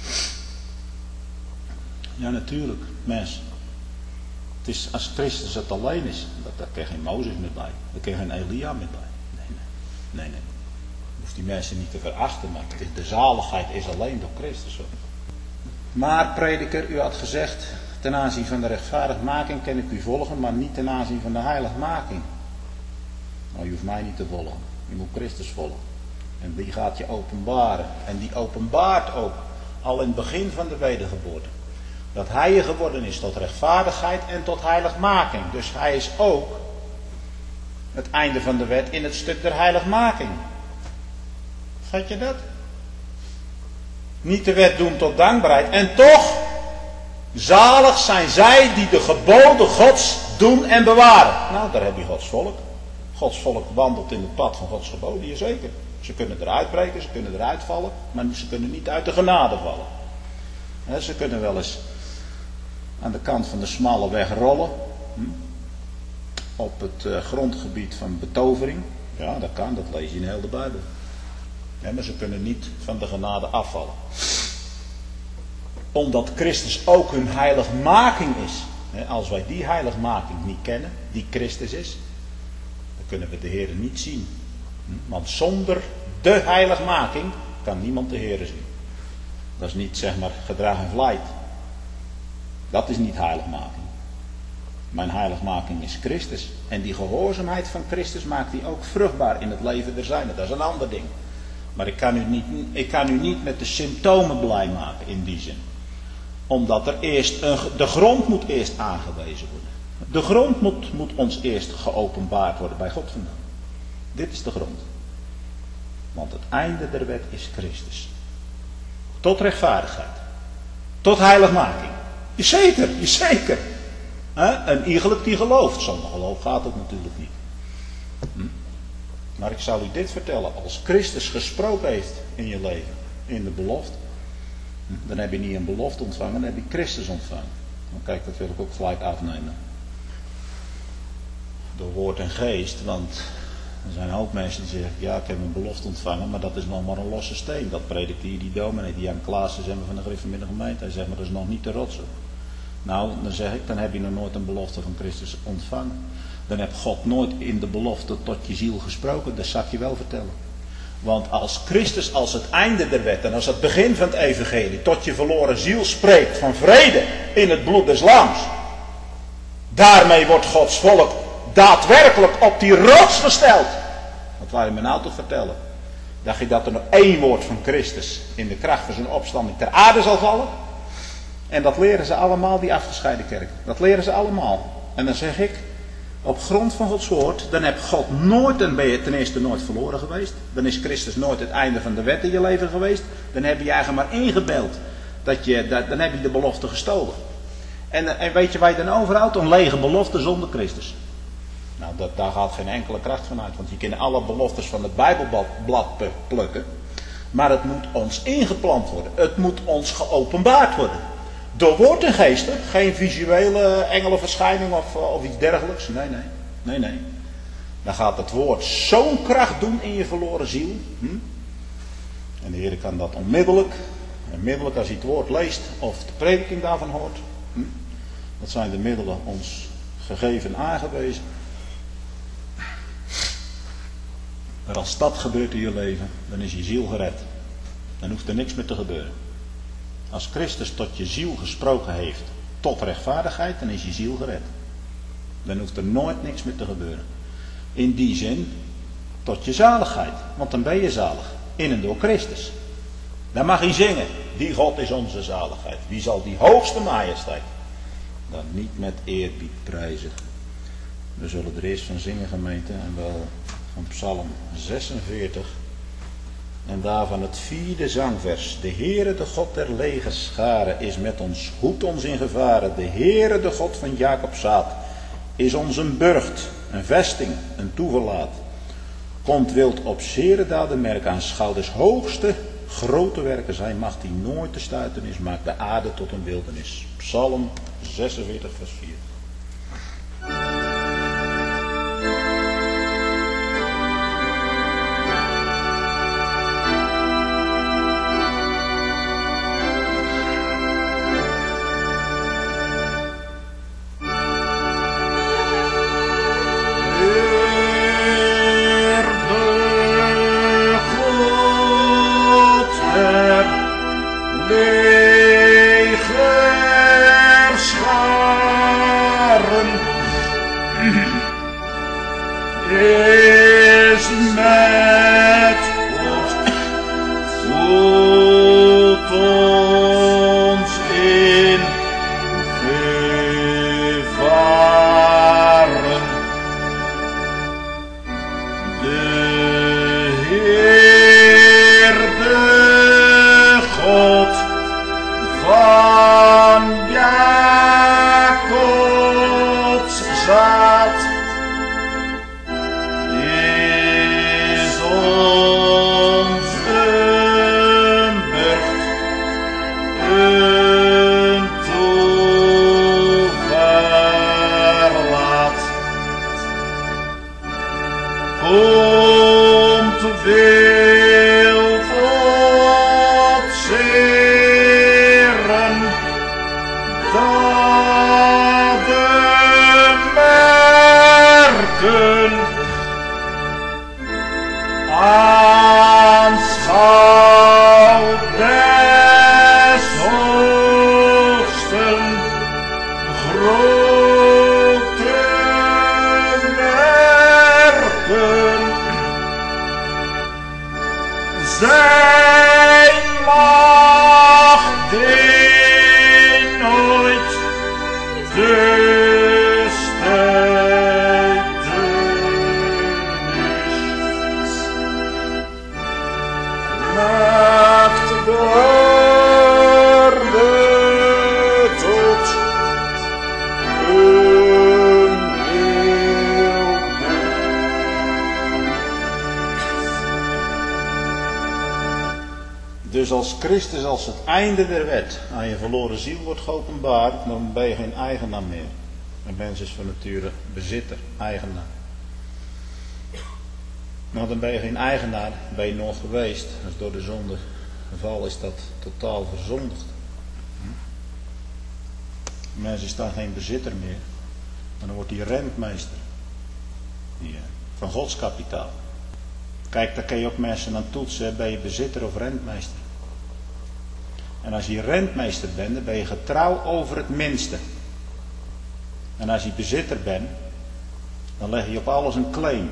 Ja, natuurlijk, mensen. Het is als Christus het alleen is, dat, daar kan geen Mozes meer bij. Daar kan geen Elia meer bij. Nee, nee. Nee, nee. Je hoeft die mensen niet te verachten, maar het is, de zaligheid is alleen door Christus. Hoor. Maar, prediker, u had gezegd, ten aanzien van de rechtvaardigmaking kan ik u volgen, maar niet ten aanzien van de heiligmaking. Nou, je hoeft mij niet te volgen. Je moet Christus volgen. En die gaat je openbaren. En die openbaart ook, al in het begin van de wedergeboorte. Dat hij je geworden is tot rechtvaardigheid en tot heiligmaking. Dus hij is ook het einde van de wet in het stuk der heiligmaking. Vat je dat? Niet de wet doen tot dankbaarheid. En toch, zalig zijn zij die de geboden Gods doen en bewaren. Nou, daar heb je Gods volk. Gods volk wandelt in het pad van Gods geboden, jazeker. Ze kunnen eruit breken, ze kunnen eruit vallen, maar ze kunnen niet uit de genade vallen. He, ze kunnen wel eens aan de kant van de smalle weg rollen. Hm? Op het uh, grondgebied van betovering. Ja, dat kan, dat lees je in heel de Bijbel. Ja, maar ze kunnen niet van de genade afvallen. Omdat Christus ook hun heiligmaking is. He, als wij die heiligmaking niet kennen, die Christus is, dan kunnen we de Heer niet zien. Hm? Want zonder de heiligmaking kan niemand de Heer zien. Dat is niet, zeg maar, gedrag en vlijt. Dat is niet heiligmaking. Mijn heiligmaking is Christus. En die gehoorzaamheid van Christus maakt die ook vruchtbaar in het leven der zijnen. Dat is een ander ding. Maar ik kan u niet, ik kan u niet met de symptomen blij maken in die zin. Omdat er eerst een, de grond moet eerst aangewezen worden. De grond moet, moet ons eerst geopenbaard worden bij God vandaan. Dit is de grond. Want het einde der wet is Christus. Tot rechtvaardigheid. Tot heiligmaking. Jazeker, jazeker. He? Een iegelijk die gelooft. Zonder geloof gaat het natuurlijk niet. Hm? Maar ik zal u dit vertellen. Als Christus gesproken heeft in je leven. In de belofte. Dan heb je niet een belofte ontvangen. Dan heb je Christus ontvangen. Dan kijk, dat wil ik ook gelijk afnemen. Door woord en geest. Want er zijn ook mensen die zeggen. Ja, ik heb een belofte ontvangen. Maar dat is nog maar een losse steen. Dat predikt hier die dominee. Die Jan Klaassen zeg maar, van de Gereformeerde Gemeente. Hij zegt maar dat is nog niet de rotsen. Nou, dan zeg ik, dan heb je nog nooit een belofte van Christus ontvangen. Dan heb God nooit in de belofte tot je ziel gesproken. Dat zal ik je wel vertellen. Want als Christus als het einde der wet en als het begin van het evangelie tot je verloren ziel spreekt van vrede in het bloed des lams. Daarmee wordt Gods volk daadwerkelijk op die rots gesteld. Wat wou je me nou toch vertellen? Dacht je dat er nog één woord van Christus in de kracht van zijn opstanding ter aarde zal vallen? En dat leren ze allemaal, die afgescheiden kerk. Dat leren ze allemaal. En dan zeg ik, op grond van Gods woord, dan heb God nooit, dan ben je ten eerste nooit verloren geweest. Dan is Christus nooit het einde van de wet in je leven geweest. Dan heb je je eigen maar ingebeeld. Dat je, dat, dan heb je de belofte gestolen. En, en weet je waar je dan overhoudt? Een lege belofte zonder Christus. Nou, dat, daar gaat geen enkele kracht van uit. Want je kunt alle beloftes van het Bijbelblad plukken. Maar het moet ons ingeplant worden. Het moet ons geopenbaard worden. Door woord en geesten, geen visuele engelenverschijning of, of iets dergelijks. Nee, nee, nee, nee. Dan gaat het woord zo'n kracht doen in je verloren ziel. Hm? En de Heer kan dat onmiddellijk, onmiddellijk als hij het woord leest of de prediking daarvan hoort. Hm? Dat zijn de middelen ons gegeven aangewezen. Maar als dat gebeurt in je leven, dan is je ziel gered. Dan hoeft er niks meer te gebeuren. Als Christus tot je ziel gesproken heeft, tot rechtvaardigheid, dan is je ziel gered. Dan hoeft er nooit niks meer te gebeuren. In die zin, tot je zaligheid. Want dan ben je zalig. In en door Christus. Dan mag hij zingen. Die God is onze zaligheid. Wie zal die hoogste majesteit dan niet met eerbied prijzen. We zullen er eerst van zingen, gemeente, en wel van Psalm zesenveertig. En daarvan het vierde zangvers. De Heere, de God der legerscharen, is met ons, hoedt ons in gevaren. De Heere, de God van Jacob zaad, is ons een burcht, een vesting, een toeverlaat. Komt wild op zere daden merk, aanschouw des hoogste grote werken zijn macht die nooit te stuiten is, maakt de aarde tot een wildernis. Psalm zesenveertig vers vier. Zijn macht die nooit de strijd is, maakt de aarde tot een nieuw mens. Dus als Christus als het einde der wet aan je verloren ziel wordt geopenbaard, dan ben je geen eigenaar meer. Een mens is van nature bezitter, eigenaar. Nou, dan ben je geen eigenaar, ben je nog geweest. Dus door de zondeval is dat totaal verzondigd. Een mens is dan geen bezitter meer, maar dan wordt hij rentmeester. Die, van Gods kapitaal. Kijk, daar kun je ook mensen aan toetsen, ben je bezitter of rentmeester. En als je rentmeester bent, dan ben je getrouw over het minste. En als je bezitter bent, dan leg je op alles een claim.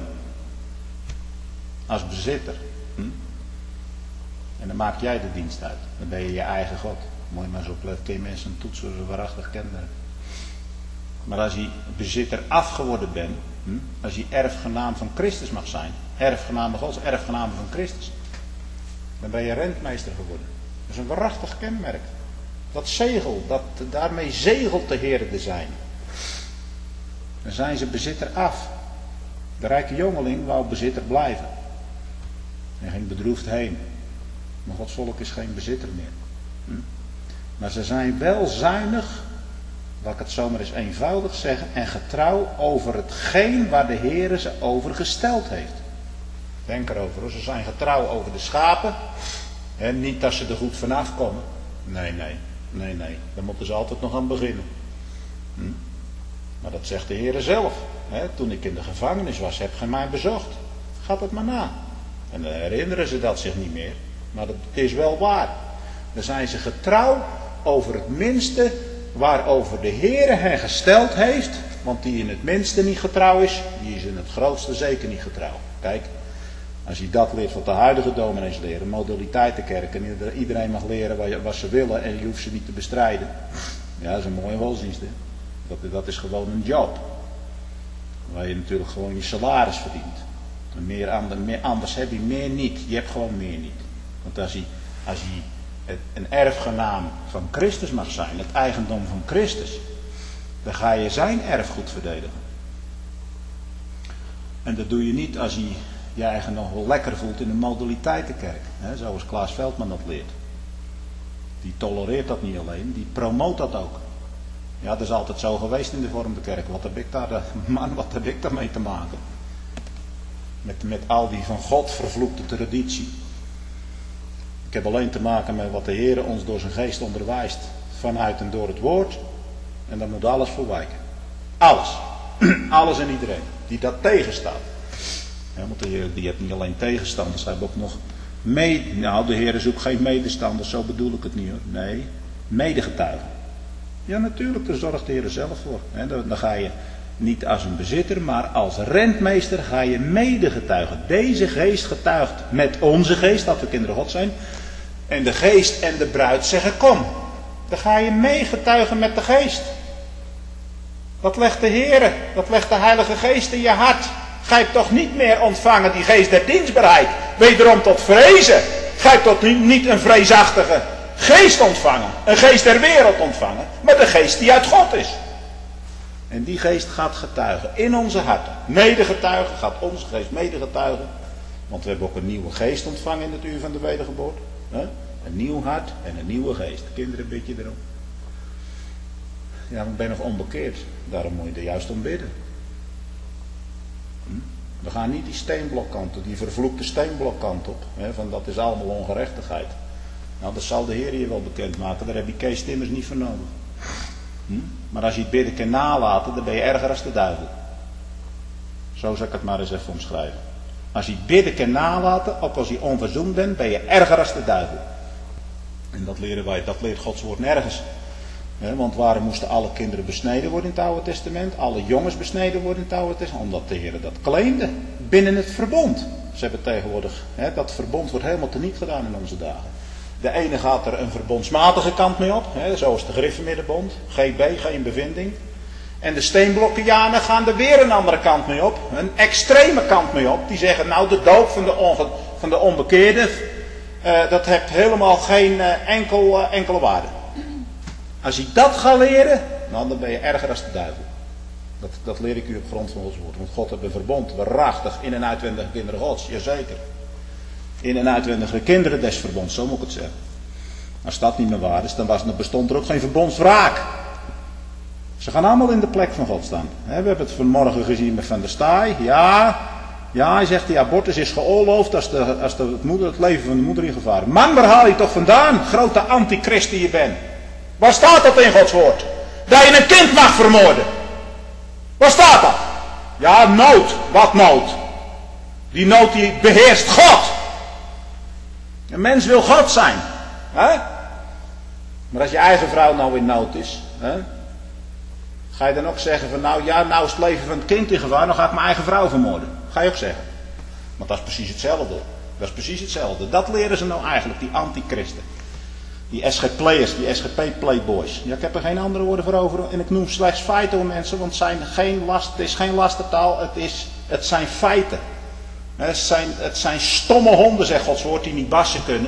Als bezitter. Hm? En dan maak jij de dienst uit. Dan ben je je eigen God. Mooi maar zo opletten, kun je mensen aan toetsen zoals ze waarachtig kenmerk. Maar als je bezitter afgeworden bent, hm? als je erfgenaam van Christus mag zijn, erfgename Gods, erfgename van Christus, dan ben je rentmeester geworden. Dat is een waarachtig kenmerk. Dat zegel, dat, daarmee zegelt de Heer de zijn. Dan zijn ze bezitter af. De rijke jongeling wou bezitter blijven. En ging bedroefd heen. Maar Gods volk is geen bezitter meer. Hm? Maar ze zijn wel zuinig, laat ik het zomaar eens eenvoudig zeggen, en getrouw over hetgeen waar de Heer ze over gesteld heeft. Denk erover hoor, ze zijn getrouw over de schapen. En niet dat ze er goed vanaf komen. Nee, nee, nee, nee. Daar moeten ze altijd nog aan beginnen. Hm? Maar dat zegt de Heer zelf. Hè? Toen ik in de gevangenis was, heb gij mij bezocht. Gaat het maar na. En dan herinneren ze dat zich niet meer. Maar dat is wel waar. Dan zijn ze getrouw over het minste waarover de Heer hen gesteld heeft. Want die in het minste niet getrouw is, die is in het grootste zeker niet getrouw. Kijk, als je dat leert wat de huidige dominees leren, modaliteitenkerk, en iedereen mag leren wat ze willen en je hoeft ze niet te bestrijden. Ja, dat is een mooie godsdienst. Hè? Dat, dat is gewoon een job. Waar je natuurlijk gewoon je salaris verdient. En meer anders, meer, anders heb je meer niet. Je hebt gewoon meer niet. Want als je, als je een erfgenaam van Christus mag zijn, het eigendom van Christus, dan ga je zijn erfgoed verdedigen. En dat doe je niet als je je eigen nog wel lekker voelt in een modaliteitenkerk. Hè, zoals Klaas Veldman dat leert. Die tolereert dat niet alleen, die promoot dat ook. Ja, dat is altijd zo geweest in de Vormde Kerk. Wat heb ik daar, man, wat heb ik daarmee te maken? Met, met al die van God vervloekte traditie. Ik heb alleen te maken met wat de Heer ons door zijn geest onderwijst. Vanuit en door het woord. En daar moet alles voor wijken. Alles. Alles en iedereen. Die dat tegenstaat. Ja, want de Heer die heeft niet alleen tegenstanders. Hij heeft ook nog mee. Nou, de Heer zoekt geen medestanders. Zo bedoel ik het niet hoor. Nee. Medegetuigen. Ja, natuurlijk. Daar zorgt de Heer zelf voor. He, dan, dan ga je niet als een bezitter, maar als rentmeester ga je medegetuigen. Deze geest getuigt met onze geest, dat we kinderen God zijn. En de geest en de bruid zeggen kom. Dan ga je meegetuigen met de geest. Dat legt de Heer, dat legt de Heilige Geest in je hart. Ga je toch niet meer ontvangen die geest der dienstbaarheid. Wederom tot vrezen. Ga je tot niet, niet een vreesachtige geest ontvangen. Een geest der wereld ontvangen. Maar de geest die uit God is. En die geest gaat getuigen in onze harten. Medegetuigen, gaat onze geest medegetuigen. Want we hebben ook een nieuwe geest ontvangen in het uur van de wedergeboorte. Een nieuw hart en een nieuwe geest. Kinderen, bid je erom. Ja, maar ik ben nog onbekeerd. Daarom moet je er juist om bidden. We gaan niet die steenblokkant op, die vervloekte steenblokkant op. Hè, van dat is allemaal ongerechtigheid. Nou, dat zal de Heer je wel bekendmaken. Daar heb je Kees Timmers niet voor nodig. Hm? Maar als je het bidden kan nalaten, dan ben je erger als de duivel. Zo zal ik het maar eens even omschrijven. Als je het bidden kan nalaten, ook als je onverzoend bent, ben je erger als de duivel. En dat leren wij, dat leert Gods woord nergens. He, want waarom moesten alle kinderen besneden worden in het Oude Testament? Alle jongens besneden worden in het Oude Testament? Omdat de Heer dat claimde binnen het verbond. Ze hebben tegenwoordig, hè, dat verbond wordt helemaal teniet gedaan in onze dagen. De ene gaat er een verbondsmatige kant mee op, hè, zoals de Griffemiddenbond, G B, geen bevinding. En de Steenblokkenjanen gaan er weer een andere kant mee op, een extreme kant mee op. Die zeggen, nou de doop van de, onge, van de onbekeerde, uh, dat heeft helemaal geen uh, enkel, uh, enkele waarde. Als je dat gaat leren, nou, dan ben je erger dan de duivel. Dat, dat leer ik u op grond van ons woord. Want God heeft een verbond, waarachtig, in- en uitwendige kinderen Gods, jazeker. In- en uitwendige kinderen des verbonds, zo moet ik het zeggen. Als dat niet meer waar is, dan, was, dan bestond er ook geen verbondswraak. Ze gaan allemaal in de plek van God staan. We hebben het vanmorgen gezien met Van der Staaij. Ja, ja, hij zegt die abortus is geoorloofd als, de, als de, het, moeder, het leven van de moeder in gevaar is. Man, waar haal je toch vandaan, grote antichrist die je bent? Waar staat dat in Gods woord? Dat je een kind mag vermoorden. Waar staat dat? Ja, nood. Wat nood? Die nood die beheerst God. Een mens wil God zijn. Hè? Maar als je eigen vrouw nou in nood is, hè? Ga je dan ook zeggen van nou ja, nou is het leven van het kind in gevaar, dan ga ik mijn eigen vrouw vermoorden. Ga je ook zeggen. Want dat is precies hetzelfde. Dat is precies hetzelfde. Dat leren ze nou eigenlijk, die antichristen. Die S G P'ers, die S G P-playboys. Ja, ik heb er geen andere woorden voor over. En ik noem slechts feiten om mensen, want het, zijn geen last, het is geen lastertaal, het, is, het zijn feiten. Het zijn, het zijn stomme honden, zegt Gods woord, die niet bassen kunnen.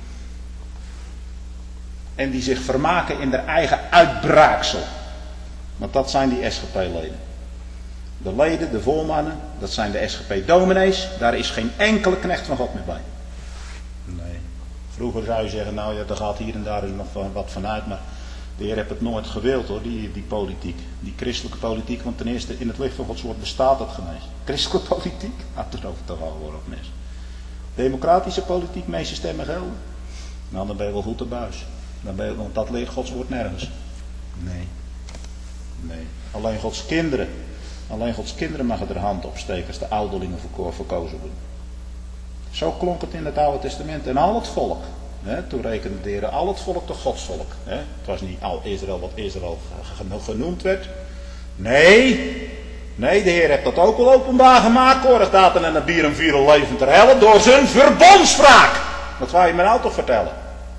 En die zich vermaken in hun eigen uitbraaksel. Want dat zijn die S G P-leden. De leden, de voormannen, dat zijn de S G P-dominees. Daar is geen enkele knecht van God meer bij. Nee. Vroeger zou je zeggen, nou ja, er gaat hier en daar nog wat vanuit. Maar de Heer heeft het nooit gewild hoor, die, die politiek. Die christelijke politiek. Want ten eerste, in het licht van Gods woord bestaat dat genees. Christelijke politiek? Nou, dat over toch al hoor op mis. Democratische politiek, meeste stemmen gelden. Nou, dan ben je wel goed te buis. Dan ben je, want dat leert Gods woord nergens. Nee. Nee, alleen Gods kinderen. Alleen Gods kinderen mag er hand opsteken als de ouderlingen verkozen worden. Zo klonk het in het Oude Testament. En al het volk. Hè, toen rekende de Heer al het volk tot Gods volk. Hè. Het was niet al Israël wat Israël genoemd werd. Nee. Nee, de Heer heeft dat ook wel openbaar gemaakt. Korig daten en Abiram vieren levend ter helle. Door zijn verbondswraak. Dat wou je me nou toch vertellen.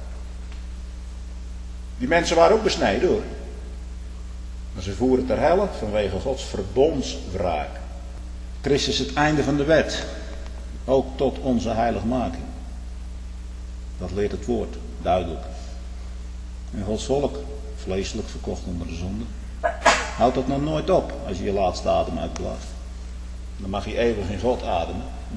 Die mensen waren ook besneden hoor. Maar ze voeren ter helle vanwege Gods verbondswraak. Christus is het einde van de wet. Ook tot onze heiligmaking. Dat leert het woord, duidelijk. En Gods volk, vleeselijk verkocht onder de zonde. Houdt dat nog nooit op als je je laatste adem uitblaast. Dan mag je eeuwig in God ademen. Hm?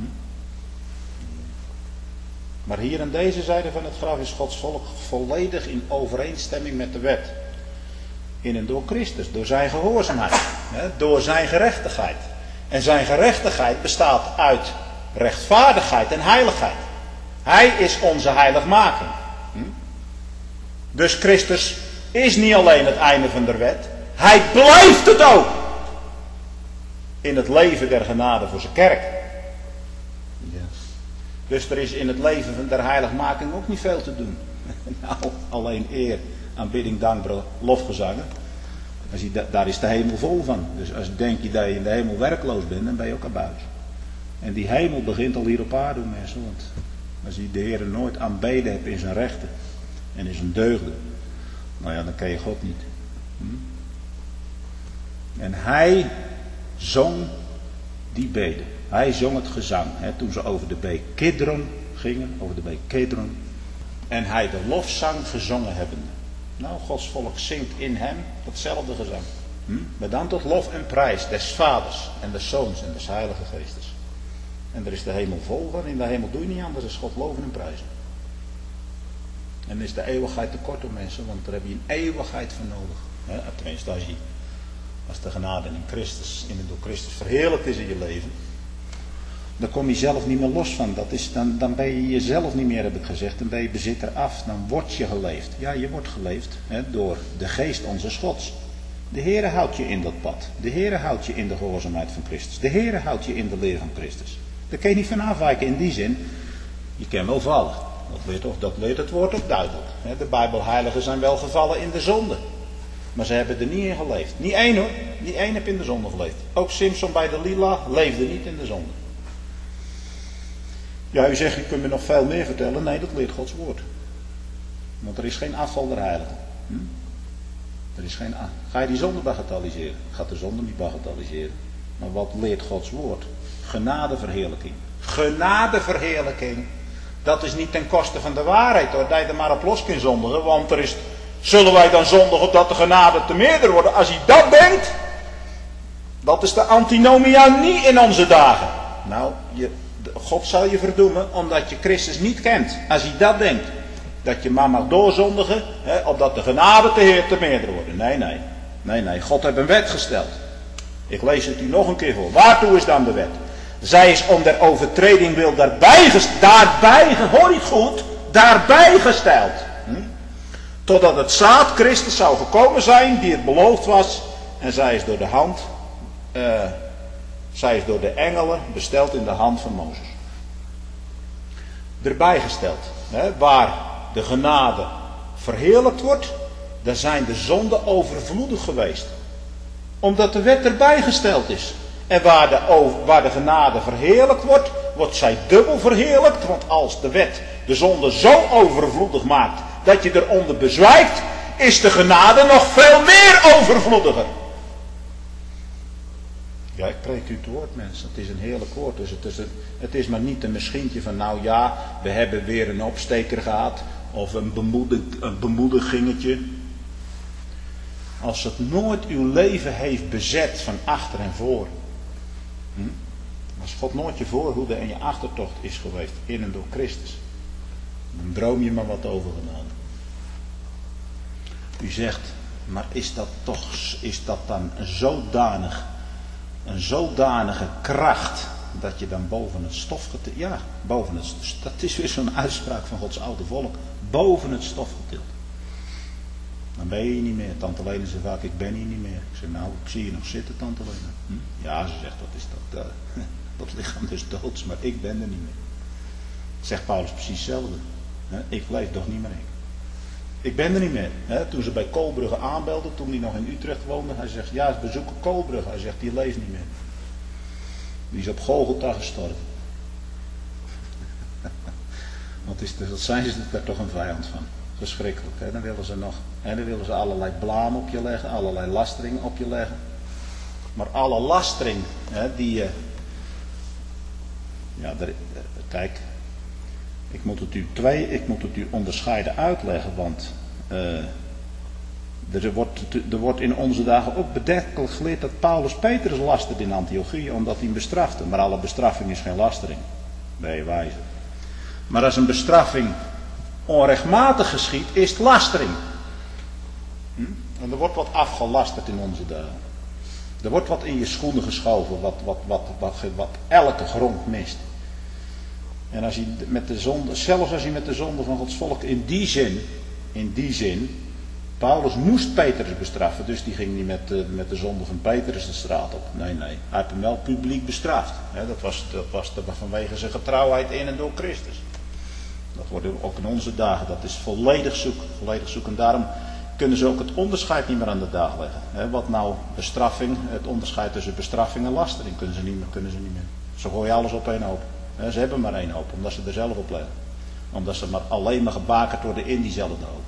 Maar hier aan deze zijde van het graf is Gods volk volledig in overeenstemming met de wet. In en door Christus, door zijn gehoorzaamheid, hè, door zijn gerechtigheid. En zijn gerechtigheid bestaat uit rechtvaardigheid en heiligheid. Hij is onze heiligmaking. Hm? Dus Christus is niet alleen het einde van de wet, hij blijft het ook. In het leven der genade voor zijn kerk. Ja. Dus er is in het leven der heiligmaking ook niet veel te doen. Nou, alleen eer. Aanbidding, dank, lofgezangen. Als je, daar is de hemel vol van. Dus als je denkt dat je in de hemel werkloos bent, dan ben je ook aan buis. En die hemel begint al hier op aarde, mensen. Want als je de Heer nooit aanbeden hebt in zijn rechten en in zijn deugden, nou ja, dan ken je God niet. Hm? En hij zong die beden. Hij zong het gezang. Hè, toen ze over de beek Kidron gingen, over de beek Kidron. En hij de lofzang gezongen hebbende. Nou, Gods volk zingt in hem datzelfde gezang. Hm? Maar dan tot lof en prijs des Vaders en des Zoons en des Heilige Geestes. En er is de hemel vol van. In de hemel doe je niet anders dan God loven en prijzen. En is de eeuwigheid te kort om mensen, want daar heb je een eeuwigheid voor nodig. Hè? Tenminste, als, je, als de genade in Christus, in en door Christus verheerlijkt is in je leven. Dan kom je zelf niet meer los van. Dat is, dan, dan ben je jezelf niet meer, heb ik gezegd. Dan ben je bezitter af. Dan word je geleefd. Ja, je wordt geleefd hè, door de geest onze Gods. De Heere houdt je in dat pad. De Heere houdt je in de gehoorzaamheid van Christus. De Heere houdt je in de leer van Christus. Daar kun je niet van afwijken in die zin. Je kan wel vallen. Dat leert, dat leert het woord ook duidelijk. De Bijbelheiligen zijn wel gevallen in de zonde. Maar ze hebben er niet in geleefd. Niet één hoor. Niet één heeft in de zonde geleefd. Ook Simson bij de Lila leefde niet in de zonde. Ja, u zegt, u kunt me nog veel meer vertellen. Nee, dat leert Gods woord. Want er is geen afval der heiligen. Hm? Er is geen afval. Ga je die zonde bagatelliseren? Gaat de zonde niet bagatelliseren. Maar wat leert Gods woord? Genadeverheerlijking. Genadeverheerlijking. Dat is niet ten koste van de waarheid hoor. Dat je er maar op los kunt zondigen. Want er is, zullen wij dan zondigen opdat de genade te meerder worden? Als je dat denkt. Dat is de antinomia niet in onze dagen. Nou, je, God zal je verdoemen omdat je Christus niet kent. Als je dat denkt. Dat je maar mag doorzondigen. Hè, opdat de genade te, heer, te meerder worden. Nee, nee. Nee, nee. God heeft een wet gesteld. Ik lees het u nog een keer voor. Waartoe is dan de wet? Zij is om der overtreding wil daarbij gesteld. Daarbij, hoor je het goed? Daarbij gesteld. Hm? Totdat het zaad Christus zou gekomen zijn die het beloofd was. En zij is door de hand. Uh, zij is door de engelen besteld in de hand van Mozes. Erbij gesteld. Hè, waar de genade verheerlijkt wordt. Daar zijn de zonden overvloedig geweest. Omdat de wet erbij gesteld is. En waar de, waar de genade verheerlijkt wordt, wordt zij dubbel verheerlijkt. Want als de wet de zonde zo overvloedig maakt dat je eronder bezwijkt, is de genade nog veel meer overvloediger. Ja, ik preek u het woord, mensen. Het is een heerlijk woord. Dus het is, een, het is maar niet een misschientje van, nou ja, we hebben weer een opsteker gehad. Of een, bemoedig, een bemoedigingetje. Als het nooit uw leven heeft bezet van achter en voor. Hm? Als God nooit je voorhoede en je achtertocht is geweest in en door Christus. Dan droom je maar wat over genade. U zegt, maar is dat toch, is dat dan een zodanig, een zodanige kracht dat je dan boven het stof getild. Ja, boven het stof. Dat is weer zo'n uitspraak van Gods oude volk. Boven het stof getild. Dan ben je hier niet meer. Tante Lena zegt vaak, ik ben hier niet meer. Ik zeg, nou, ik zie je nog zitten, Tante Lena. Hm? Ja, ze zegt, dat is dat, uh, dat lichaam dus doods, maar ik ben er niet meer. Zegt Paulus precies hetzelfde. He, ik leef toch niet meer ik. Ik ben er niet meer. He, toen ze bij Koolbrugge aanbelden, toen hij nog in Utrecht woonde, hij zegt, ja, ze bezoeken Koolbrugge. Hij zegt, die leeft niet meer. Die is op Golgotha gestorven. Want is, dat zijn ze daar toch een vijand van. Verschrikkelijk. Hè? Dan willen ze nog, hè? Dan willen ze allerlei blaam op je leggen, allerlei lastering op je leggen. Maar alle lastering, hè, die je. Ja, er, kijk, ik moet het u twee, ik moet het u onderscheiden uitleggen, want uh, er, wordt, er wordt in onze dagen ook bedenkelijk geleerd dat Paulus Petrus lasterde in Antiochië, omdat hij hem bestrafte. Maar alle bestraffing is geen lastering. Ben je wijzer. Maar als een bestraffing onrechtmatig geschiet, is het lastering. Hm? En er wordt wat afgelasterd in onze dagen. Er wordt wat in je schoenen geschoven, wat, wat, wat, wat, wat elke grond mist. En als je met de zonde, zelfs als je met de zonde van Gods volk in die zin, in die zin, Paulus moest Petrus bestraffen, dus die ging niet met, de, met de zonde van Petrus de straat op. Nee, nee, hij heeft hem wel publiek bestraft. He, dat was, dat was de, vanwege zijn getrouwheid in en door Christus. Dat wordt ook in onze dagen, dat is volledig zoek, volledig zoek. En daarom kunnen ze ook het onderscheid niet meer aan de dag leggen. He, wat nou bestraffing, het onderscheid tussen bestraffing en lastering, kunnen ze niet meer. Kunnen ze, niet meer. Ze gooien alles op één hoop. He, ze hebben maar één hoop, omdat ze er zelf op leggen. Omdat ze maar alleen maar gebakerd worden in diezelfde hoop.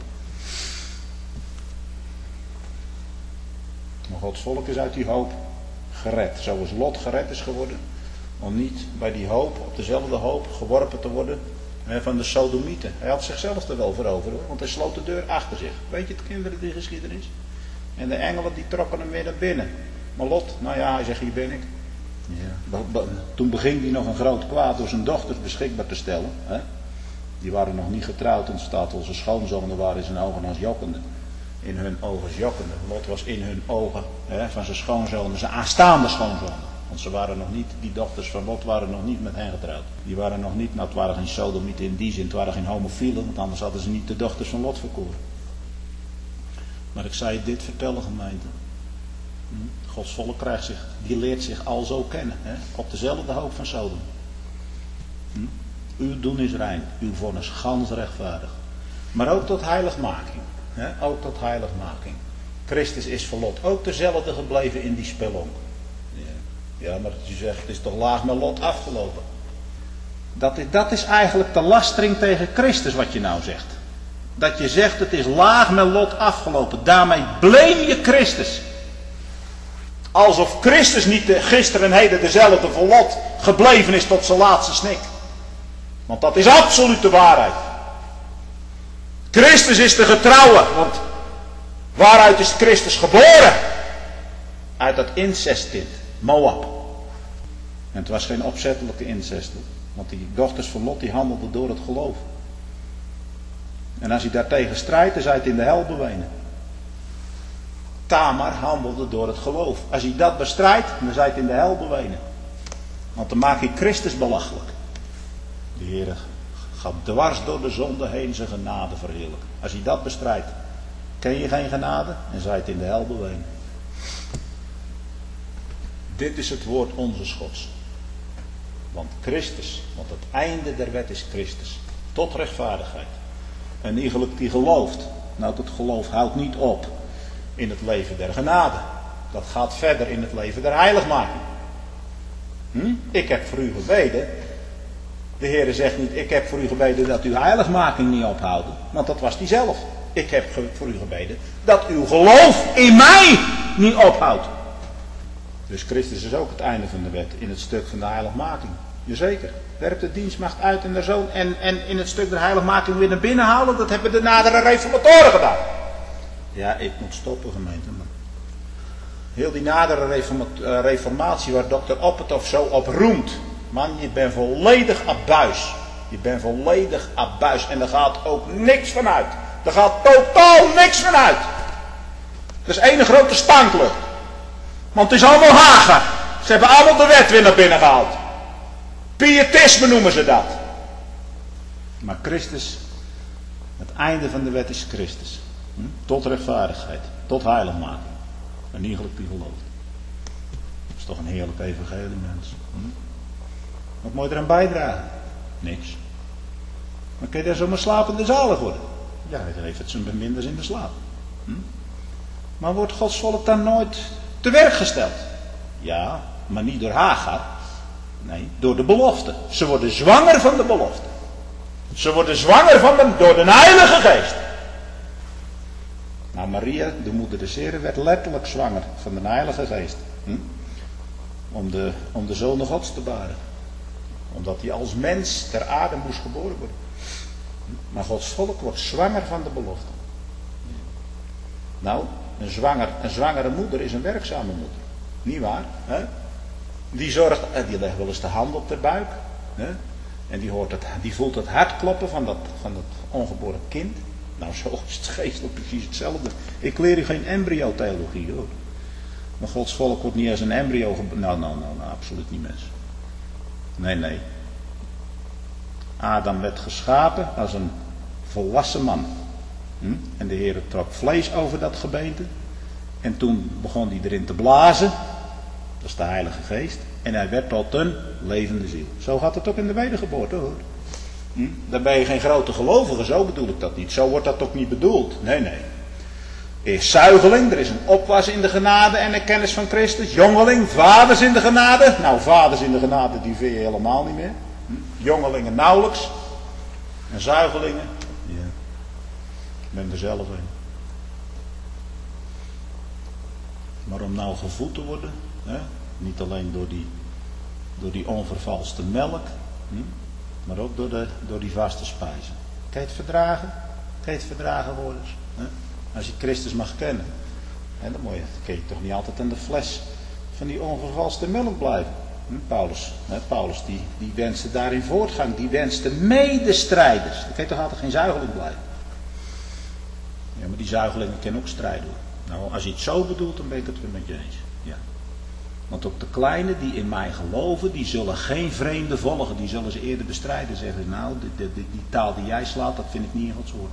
Maar Gods volk is uit die hoop gered. Zoals Lot gered is geworden. Om niet bij die hoop, op dezelfde hoop, geworpen te worden van de Sodomieten. Hij had zichzelf er wel voor over hoor, want hij sloot de deur achter zich. Weet je het, kinderen, die geschiedenis? En de engelen die trokken hem weer naar binnen. Maar Lot, nou ja, hij zegt, hier ben ik. Ja. Toen beging hij nog een groot kwaad door zijn dochters beschikbaar te stellen. Hè? Die waren nog niet getrouwd en staat onze schoonzonen waren in zijn ogen als jokkende. In hun ogen als jokkende. Lot was in hun ogen hè, van zijn schoonzonen, zijn aanstaande schoonzonen. Want ze waren nog niet, die dochters van Lot waren nog niet met hen getrouwd. Die waren nog niet, nou het waren geen sodomieten in die zin, het waren geen homofielen, want anders hadden ze niet de dochters van Lot verkoren. Maar ik zei dit vertellen gemeente. Hm? Gods volk krijgt zich, die leert zich al zo kennen, hè? Op dezelfde hoop van Sodom. Hm? Uw doen is rein, uw vonnis gans rechtvaardig. Maar ook tot heiligmaking. Hè? Ook tot heiligmaking. Christus is voor Lot ook dezelfde gebleven in die spelonk. Ja, maar u zegt, het is toch laag met Lot afgelopen. Dat is, dat is eigenlijk de lastering tegen Christus wat je nou zegt. Dat je zegt het is laag met lot afgelopen. Daarmee blame je Christus. Alsof Christus niet de, gisteren en heden dezelfde voor Lot gebleven is tot zijn laatste snik. Want dat is absoluut de waarheid. Christus is de getrouwe. Want waaruit is Christus geboren? Uit dat incestkind, Moab. En het was geen opzettelijke incest. Want die dochters van Lot die handelden door het geloof. En als hij daartegen strijdt, dan zou hij het in de hel bewenen. Tamar handelde door het geloof. Als hij dat bestrijdt, dan zou hij het in de hel bewenen. Want dan maak je Christus belachelijk. De Heer gaat dwars door de zonde heen zijn genade verheerlijken. Als hij dat bestrijdt, ken je geen genade en zou je het in de hel bewenen. Dit is het woord onze Gods. Want Christus, want het einde der wet is Christus. Tot rechtvaardigheid. En iegelijk die gelooft. Nou, dat geloof houdt niet op in het leven der genade. Dat gaat verder in het leven der heiligmaking. Hm? Ik heb voor u gebeden. De Heer zegt niet, ik heb voor u gebeden dat uw heiligmaking niet ophoudt. Want dat was hij zelf. Ik heb voor u gebeden dat uw geloof in mij niet ophoudt. Dus Christus is ook het einde van de wet in het stuk van de heiligmaking. Jazeker. Werpt de dienstmacht uit in de zoon en, en in het stuk der heiligmaking weer naar binnen halen. Dat hebben de nadere reformatoren gedaan. Ja, ik moet stoppen, gemeente. Maar heel die nadere reformatie waar dokter Oppertoff zo op roemt. Man, je bent volledig abuis. Je bent volledig abuis. En er gaat ook niks vanuit. Er gaat totaal niks vanuit. Het is één grote stanklucht. Want het is allemaal Hagar. Ze hebben allemaal de wet weer naar binnen gehaald. Pietisme noemen ze dat. Maar Christus, het einde van de wet is Christus. Hm? Tot rechtvaardigheid, tot heiligmaking. En iegelijk die gelooft. Dat is toch een heerlijk evangelie, mensen. Hm? Wat moet je eraan bijdragen? Niks. Maar kun je daar zomaar slapende zalig worden? Ja, dan heeft het zijn beminders in de slaap. Hm? Maar wordt Gods volk dan nooit te werk gesteld? Ja, maar niet door Hagar. Nee, door de belofte. Ze worden zwanger van de belofte. Ze worden zwanger van de, door de Heilige Geest. Nou, Maria, de moeder des Heren, werd letterlijk zwanger van de Heilige Geest. Hm? Om, de, om de Zoon Gods te baren. Omdat hij als mens ter aarde moest geboren worden. Maar Gods volk wordt zwanger van de belofte. Nou, een, zwanger, een zwangere moeder is een werkzame moeder. Niet waar? Hè? Die zorgt, die legt wel eens de hand op de buik. Hè? En die, hoort het, die voelt het hartkloppen van dat, van dat ongeboren kind. Nou, zo is het geestelijk precies hetzelfde. Ik leer u geen embryo-theologie, hoor. Maar Gods volk wordt niet als een embryo geboren. Nou, nou, nou, nou, absoluut niet, mensen. Nee, nee. Adam werd geschapen als een volwassen man. Hm? En de Heer trok vlees over dat gebeente. En toen begon hij erin te blazen. Dat is de Heilige Geest. En hij werd tot een levende ziel. Zo gaat het ook in de wedergeboorte, hoor. Hm? Dan ben je geen grote gelovige, zo bedoel ik dat niet. Zo wordt dat ook niet bedoeld. Nee, nee. Is zuigeling, er is een opwas in de genade en de kennis van Christus. Jongeling, vaders in de genade. Nou, vaders in de genade, die vind je helemaal niet meer. Hm? Jongelingen nauwelijks. En zuigelingen, ja. Ik ben er zelf in. Maar om nou gevoed te worden, hè? Niet alleen door die, door die onvervalste melk, hm? maar ook door, de, door die vaste spijzen. Kan je het verdragen? Kan je het verdragen, hoorders? Hè? Als je Christus mag kennen, hè, dan, moet je, dan kun je toch niet altijd aan de fles van die onvervalste melk blijven. Hm? Paulus, hè? Paulus die, die wenste daarin voortgang, die wenste medestrijders. Dan kun je toch altijd geen zuigeling blijven. Ja, maar die zuigelingen kunnen ook strijden. Nou, als je het zo bedoelt, dan ben ik het weer met je eens. Ja. Want ook de kleinen die in mij geloven, die zullen geen vreemde volgen. Die zullen ze eerder bestrijden. Zeggen, nou, die, die, die, die taal die jij slaat, dat vind ik niet in Gods woord.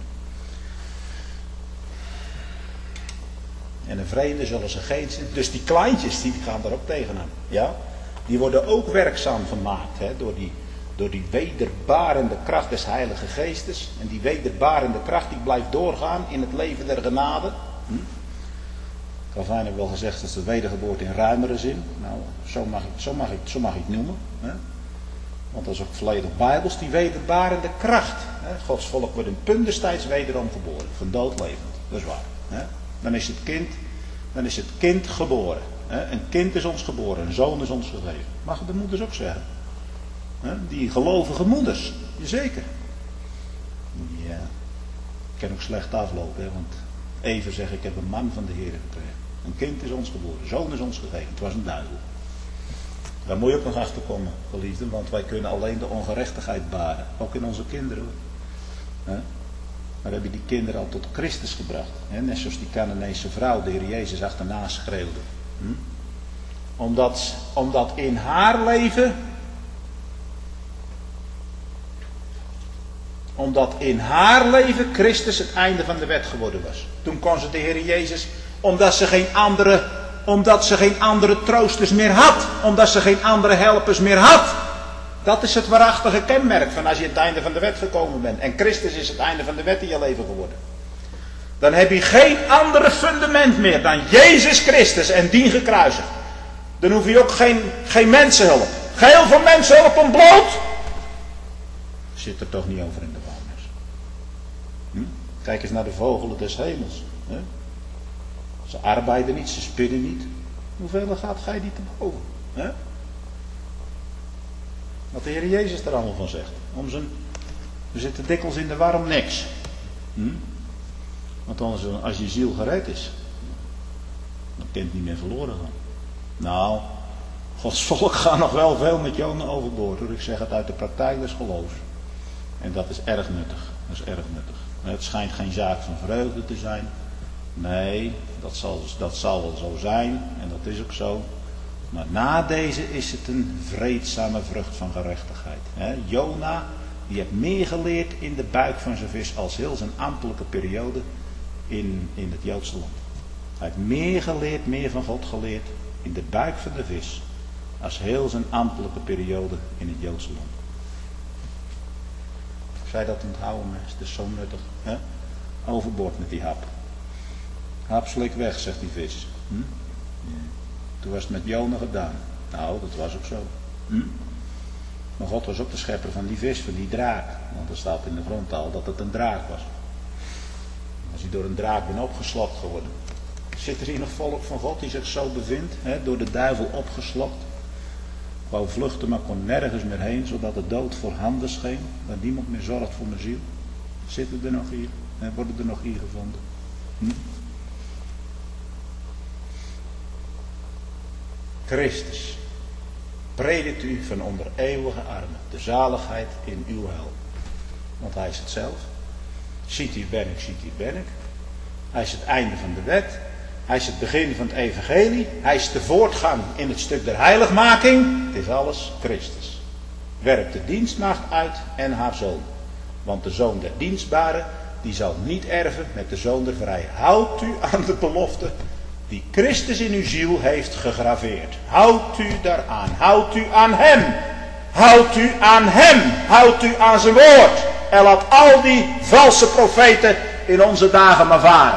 En een vreemde zullen ze geen... Dus die kleintjes, die gaan daar ook tegenaan. Ja? Die worden ook werkzaam gemaakt, hè, door die... Door die wederbarende kracht des Heilige Geestes. En die wederbarende kracht die blijft doorgaan in het leven der genade. Hm? Calvijn heeft wel gezegd dat is de wedergeboorte in ruimere zin. Nou, zo mag ik, zo mag ik, zo mag ik het noemen. Hè? Want dat is ook volledig bijbels, die wederbarende kracht. Hè? Gods volk wordt in punt destijds wederom geboren. Van dood levend. Dat is waar. Hè? Dan is het kind, dan is het kind geboren. Hè? Een kind is ons geboren, een zoon is ons gegeven. Mag de moeders ook zeggen. Hè? Die gelovige moeders. Jazeker. Ja. Ik kan ook slecht aflopen, hè? Want even zeg ik heb een man van de Heer gekregen. Een kind is ons geboren, een zoon is ons gegeven. Het was een duivel. Daar moet je ook nog achter komen, geliefden, want wij kunnen alleen de ongerechtigheid baren. Ook in onze kinderen. He? Maar heb je die kinderen al tot Christus gebracht. He? Net zoals die Canaanese vrouw, de Heer Jezus, achterna schreeuwde. Hm? Omdat, omdat in haar leven, omdat in haar leven Christus het einde van de wet geworden was. Toen kon ze de Heer Jezus, omdat ze geen andere... Omdat ze geen andere troosters meer had. Omdat ze geen andere helpers meer had. Dat is het waarachtige kenmerk van als je het einde van de wet gekomen bent. En Christus is het einde van de wet in je leven geworden. Dan heb je geen andere fundament meer dan Jezus Christus en die gekruisigd. Dan hoef je ook geen, geen mensenhulp. Geheel van mensenhulp ontbloot. Zit er toch niet over in de waarheid. Hm? Kijk eens naar de vogelen des hemels. Hè? Ze arbeiden niet, ze spinnen niet. Hoeveel gaat gij die te boven? Hè? Wat de Heer Jezus er allemaal van zegt. Om zijn, we zitten dikwijls in de war om niks. Hm? Want anders, als je ziel gered is, dan kan het niet meer verloren gaan. Nou, Gods volk gaat nog wel veel met Jona overboord. Hoor. Ik zeg het uit de praktijk des geloofs. En dat is erg nuttig. Dat is erg nuttig. Het schijnt geen zaak van vreugde te zijn. Nee, dat zal, dat zal wel zo zijn. En dat is ook zo. Maar na deze is het een vreedzame vrucht van gerechtigheid. He, Jona, die heeft meer geleerd in de buik van zijn vis als heel zijn ambtelijke periode in, in het Joodse land. Hij heeft meer geleerd, meer van God geleerd in de buik van de vis als heel zijn ambtelijke periode in het Joodse land. Als jij dat onthouden, is het zo nuttig. He? Overboord met die hap. Hap slik weg, zegt die vis. Hm? Ja. Toen was het met Jona gedaan. Nou, dat was ook zo. Hm? Maar God was ook de schepper van die vis, van die draak. Want er staat in de grondtaal dat het een draak was. Als hij door een draak bent opgeslokt geworden. Zit er hier nog volk van God die zich zo bevindt, hè, door de duivel opgeslokt. Wou vluchten, maar kon nergens meer heen, zodat de dood voorhanden scheen. Dat niemand meer zorgt voor mijn ziel. Zitten er nog hier? Hè, worden er nog hier gevonden? Hm? Christus, predikt u van onder eeuwige armen de zaligheid in uw hel. Want hij is het zelf. Ziet hier ben ik, ziet hier ben ik. Hij is het einde van de wet. Hij is het begin van het evangelie. Hij is de voortgang in het stuk der heiligmaking. Het is alles Christus. Werpt de dienstmaagd uit en haar zoon. Want de zoon der dienstbare, die zal niet erven met de zoon der vrij. Houdt u aan de belofte die Christus in uw ziel heeft gegraveerd. Houdt u daaraan. Houdt u aan hem. Houdt u aan hem. Houdt u aan zijn woord. En laat al die valse profeten in onze dagen maar varen.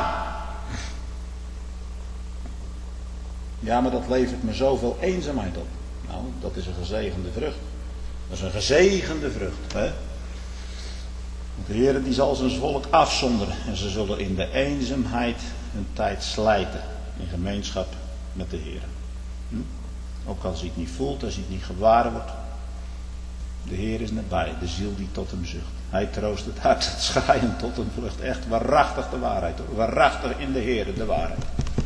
Ja, maar dat levert me zoveel eenzaamheid op. Nou, dat is een gezegende vrucht. Dat is een gezegende vrucht. Hè? De Heer die zal zijn volk afzonderen. En ze zullen in de eenzaamheid hun tijd slijten. In gemeenschap met de Heer. Hm? Ook als hij het niet voelt, als hij het niet gewaar wordt. De Heer is nabij, de ziel die tot hem zucht. Hij troost het hart, het schaaien tot een vlucht. Echt waarachtig de waarheid hoor. Waarachtig in de Heer de waarheid.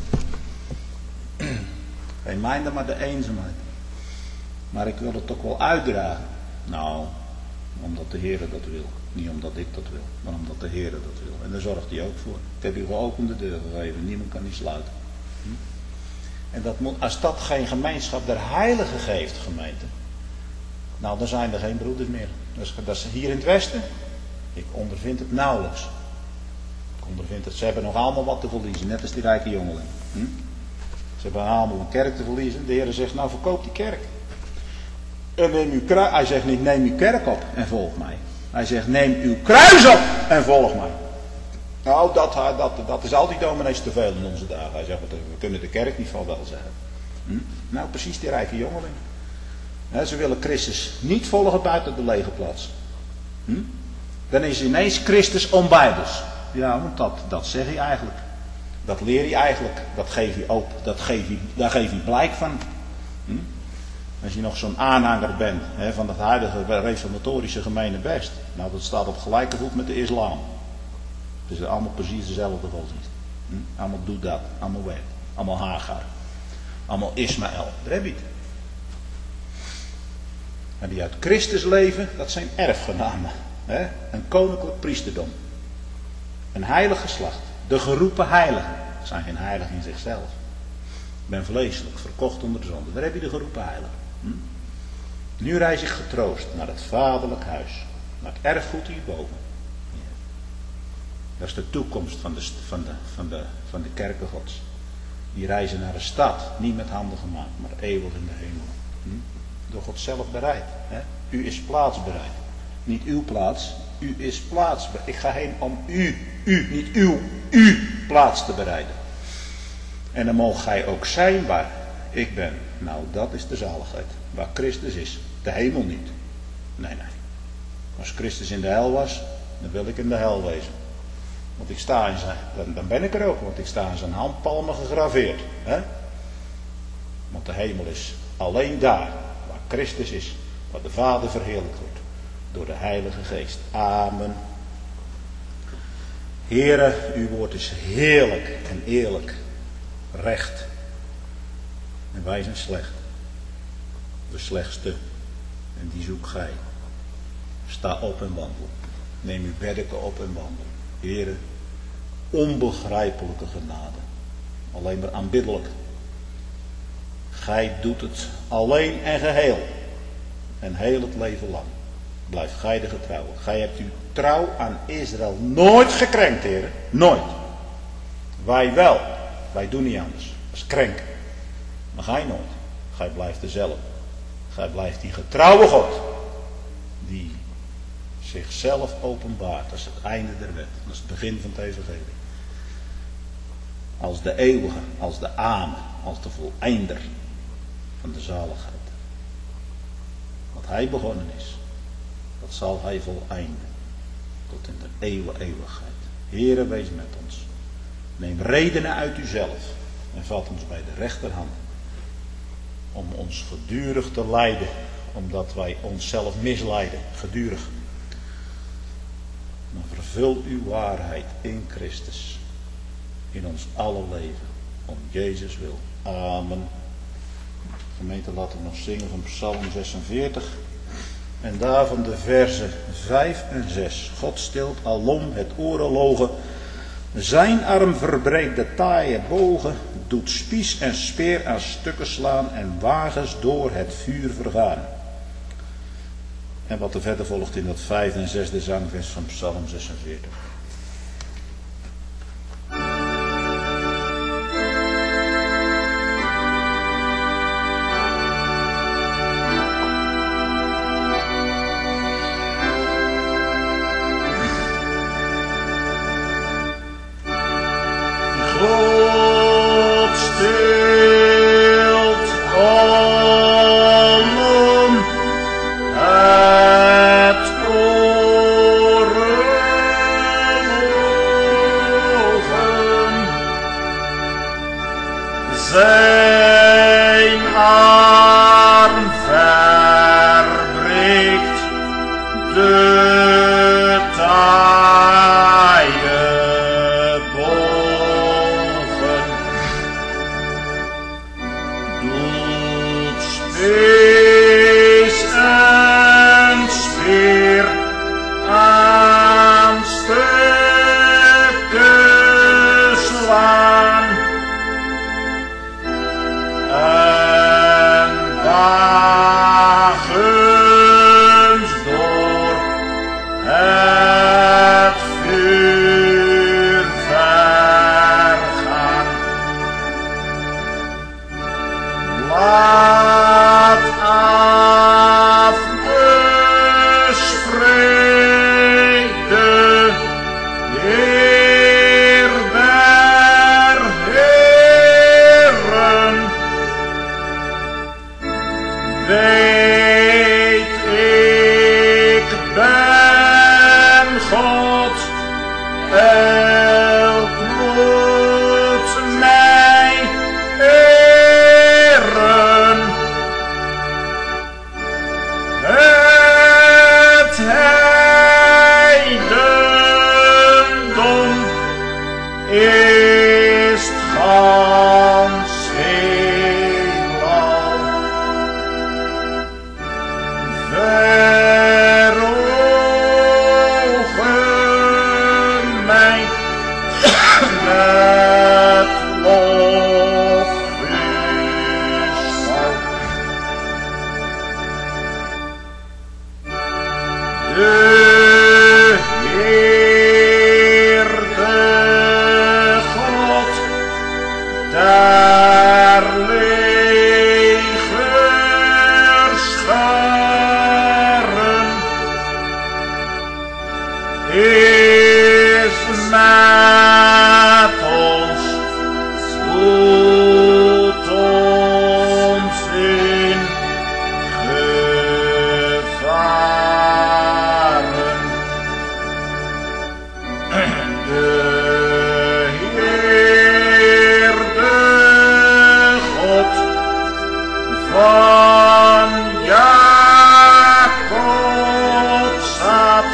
Geen mijnden maar de eenzaamheid. Maar ik wil het ook wel uitdragen. Nou, omdat de Heer dat wil. Niet omdat ik dat wil, maar omdat de Heer dat wil. En daar zorgt hij ook voor. Ik heb u geopende deur gegeven, niemand kan die sluiten. Hm? En dat moet, als dat geen gemeenschap der heiligen geeft, gemeente. Nou, dan zijn er geen broeders meer. Dat is, dat is hier in het westen. Ik ondervind het nauwelijks. Ik ondervind het. Ze hebben nog allemaal wat te verliezen. Net als die rijke jongeling. Hm? Ze hebben allemaal een kerk te verliezen. De Heer zegt, nou verkoop die kerk. En neem uw kruis. Hij zegt niet, neem uw kerk op en volg mij. Hij zegt, neem uw kruis op en volg mij. Nou, dat, dat, dat is al die dominees te veel in onze dagen. Hij zegt, we kunnen de kerk niet van wel zeggen. Hm? Nou, precies die rijke jongeling. He, ze willen Christus niet volgen buiten de lege plaats. Hm? Dan is ineens Christus onbijbels. Ja, want dat, dat zeg je eigenlijk. Dat leer je eigenlijk. Dat geef je op. Dat geef je, daar geef je blijk van. Hm? Als je nog zo'n aanhanger bent he, van het huidige reformatorische gemeenebest. Nou, dat staat op gelijke voet met de islam. Het is allemaal precies dezelfde godsdienst. Hm? Allemaal doe dat. Allemaal werk. Allemaal Hagar. Allemaal Ismaël. Daar heb je het. En die uit Christus leven, dat zijn erfgenamen. Hè? Een koninklijk priesterdom. Een heilig geslacht. De geroepen heiligen. Dat zijn geen heiligen in zichzelf. Ik ben vleeselijk, verkocht onder de zonde. Daar heb je de geroepen heiligen. Hm? Nu reis ik getroost naar het vaderlijk huis. Naar het erfgoed hierboven. Ja. Dat is de toekomst van de, van, de, van, de, van de kerken Gods. Die reizen naar een stad. Niet met handen gemaakt, maar eeuwig in de hemel. Hm? Door God zelf bereid. Hè? U is plaats bereid. Niet uw plaats, u is plaats bereid. Ik ga heen om u, u, niet uw, u plaats te bereiden. En dan mogen gij ook zijn waar ik ben. Nou, dat is de zaligheid. Waar Christus is. De hemel niet. Nee, nee. Als Christus in de hel was, dan wil ik in de hel wezen. Want ik sta in zijn, dan, dan ben ik er ook, want ik sta in zijn handpalmen gegraveerd. Hè? Want de hemel is alleen daar. Christus is, waar de Vader verheerlijkt wordt door de Heilige Geest. Amen. Heere, uw woord is heerlijk en eerlijk, recht. En wij zijn slecht. De slechtste. En die zoekt gij. Sta op en wandel. Neem uw beddeken op en wandel. Heere, onbegrijpelijke genade. Alleen maar aanbiddelijk. Gij doet het alleen en geheel. En heel het leven lang. Blijf gij de getrouwe. Gij hebt uw trouw aan Israël nooit gekrenkt, heren. Nooit. Wij wel. Wij doen niet anders. Dat is krenken. Maar gij nooit. Gij blijft dezelfde. Gij blijft die getrouwe God. Die zichzelf openbaart. Dat is het einde der wet. Dat is het begin van het evangelie. Als de eeuwige. Als de amen. Als de voleinder van de zaligheid. Wat hij begonnen is, dat zal hij voleinden. Tot in de eeuwen eeuwigheid. Heere, wees met ons. Neem redenen uit uzelf. En vat ons bij de rechterhand. Om ons gedurig te leiden. Omdat wij onszelf misleiden. Gedurig. Maar vervul uw waarheid in Christus. In ons alle leven. Om Jezus wil. Amen. Gemeente, laten we nog zingen van Psalm zesenveertig. En daarvan de verzen vijf en zes. God stilt alom het oorlogen. Zijn arm verbreekt de taaie bogen. Doet spies en speer aan stukken slaan. En wagens door het vuur vergaan. En wat er verder volgt in dat vijfde en zesde zangvers van Psalm zesenveertig. moet mij eren. Het heidendom is het gans heelal. Verogen mij met lofwisval. De Heer, de God der legerscharen, is met ons, doet ons in gevaren. De Heer, de God van Jacob zaad,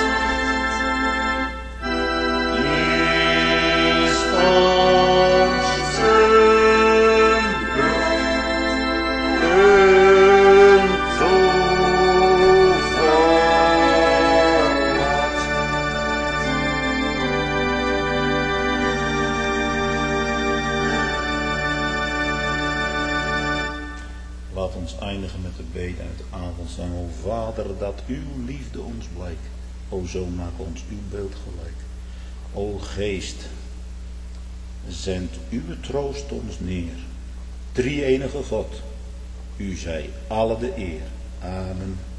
is ons een toeverlaat. Laat ons eindigen met de bede uit de avondzang. O Vader, dat uw liefde ons blijkt. O Zoon, maak ons uw beeld gelijk. O Geest, zend uw troost ons neer. Drie-enige God, u zij alle de eer. Amen.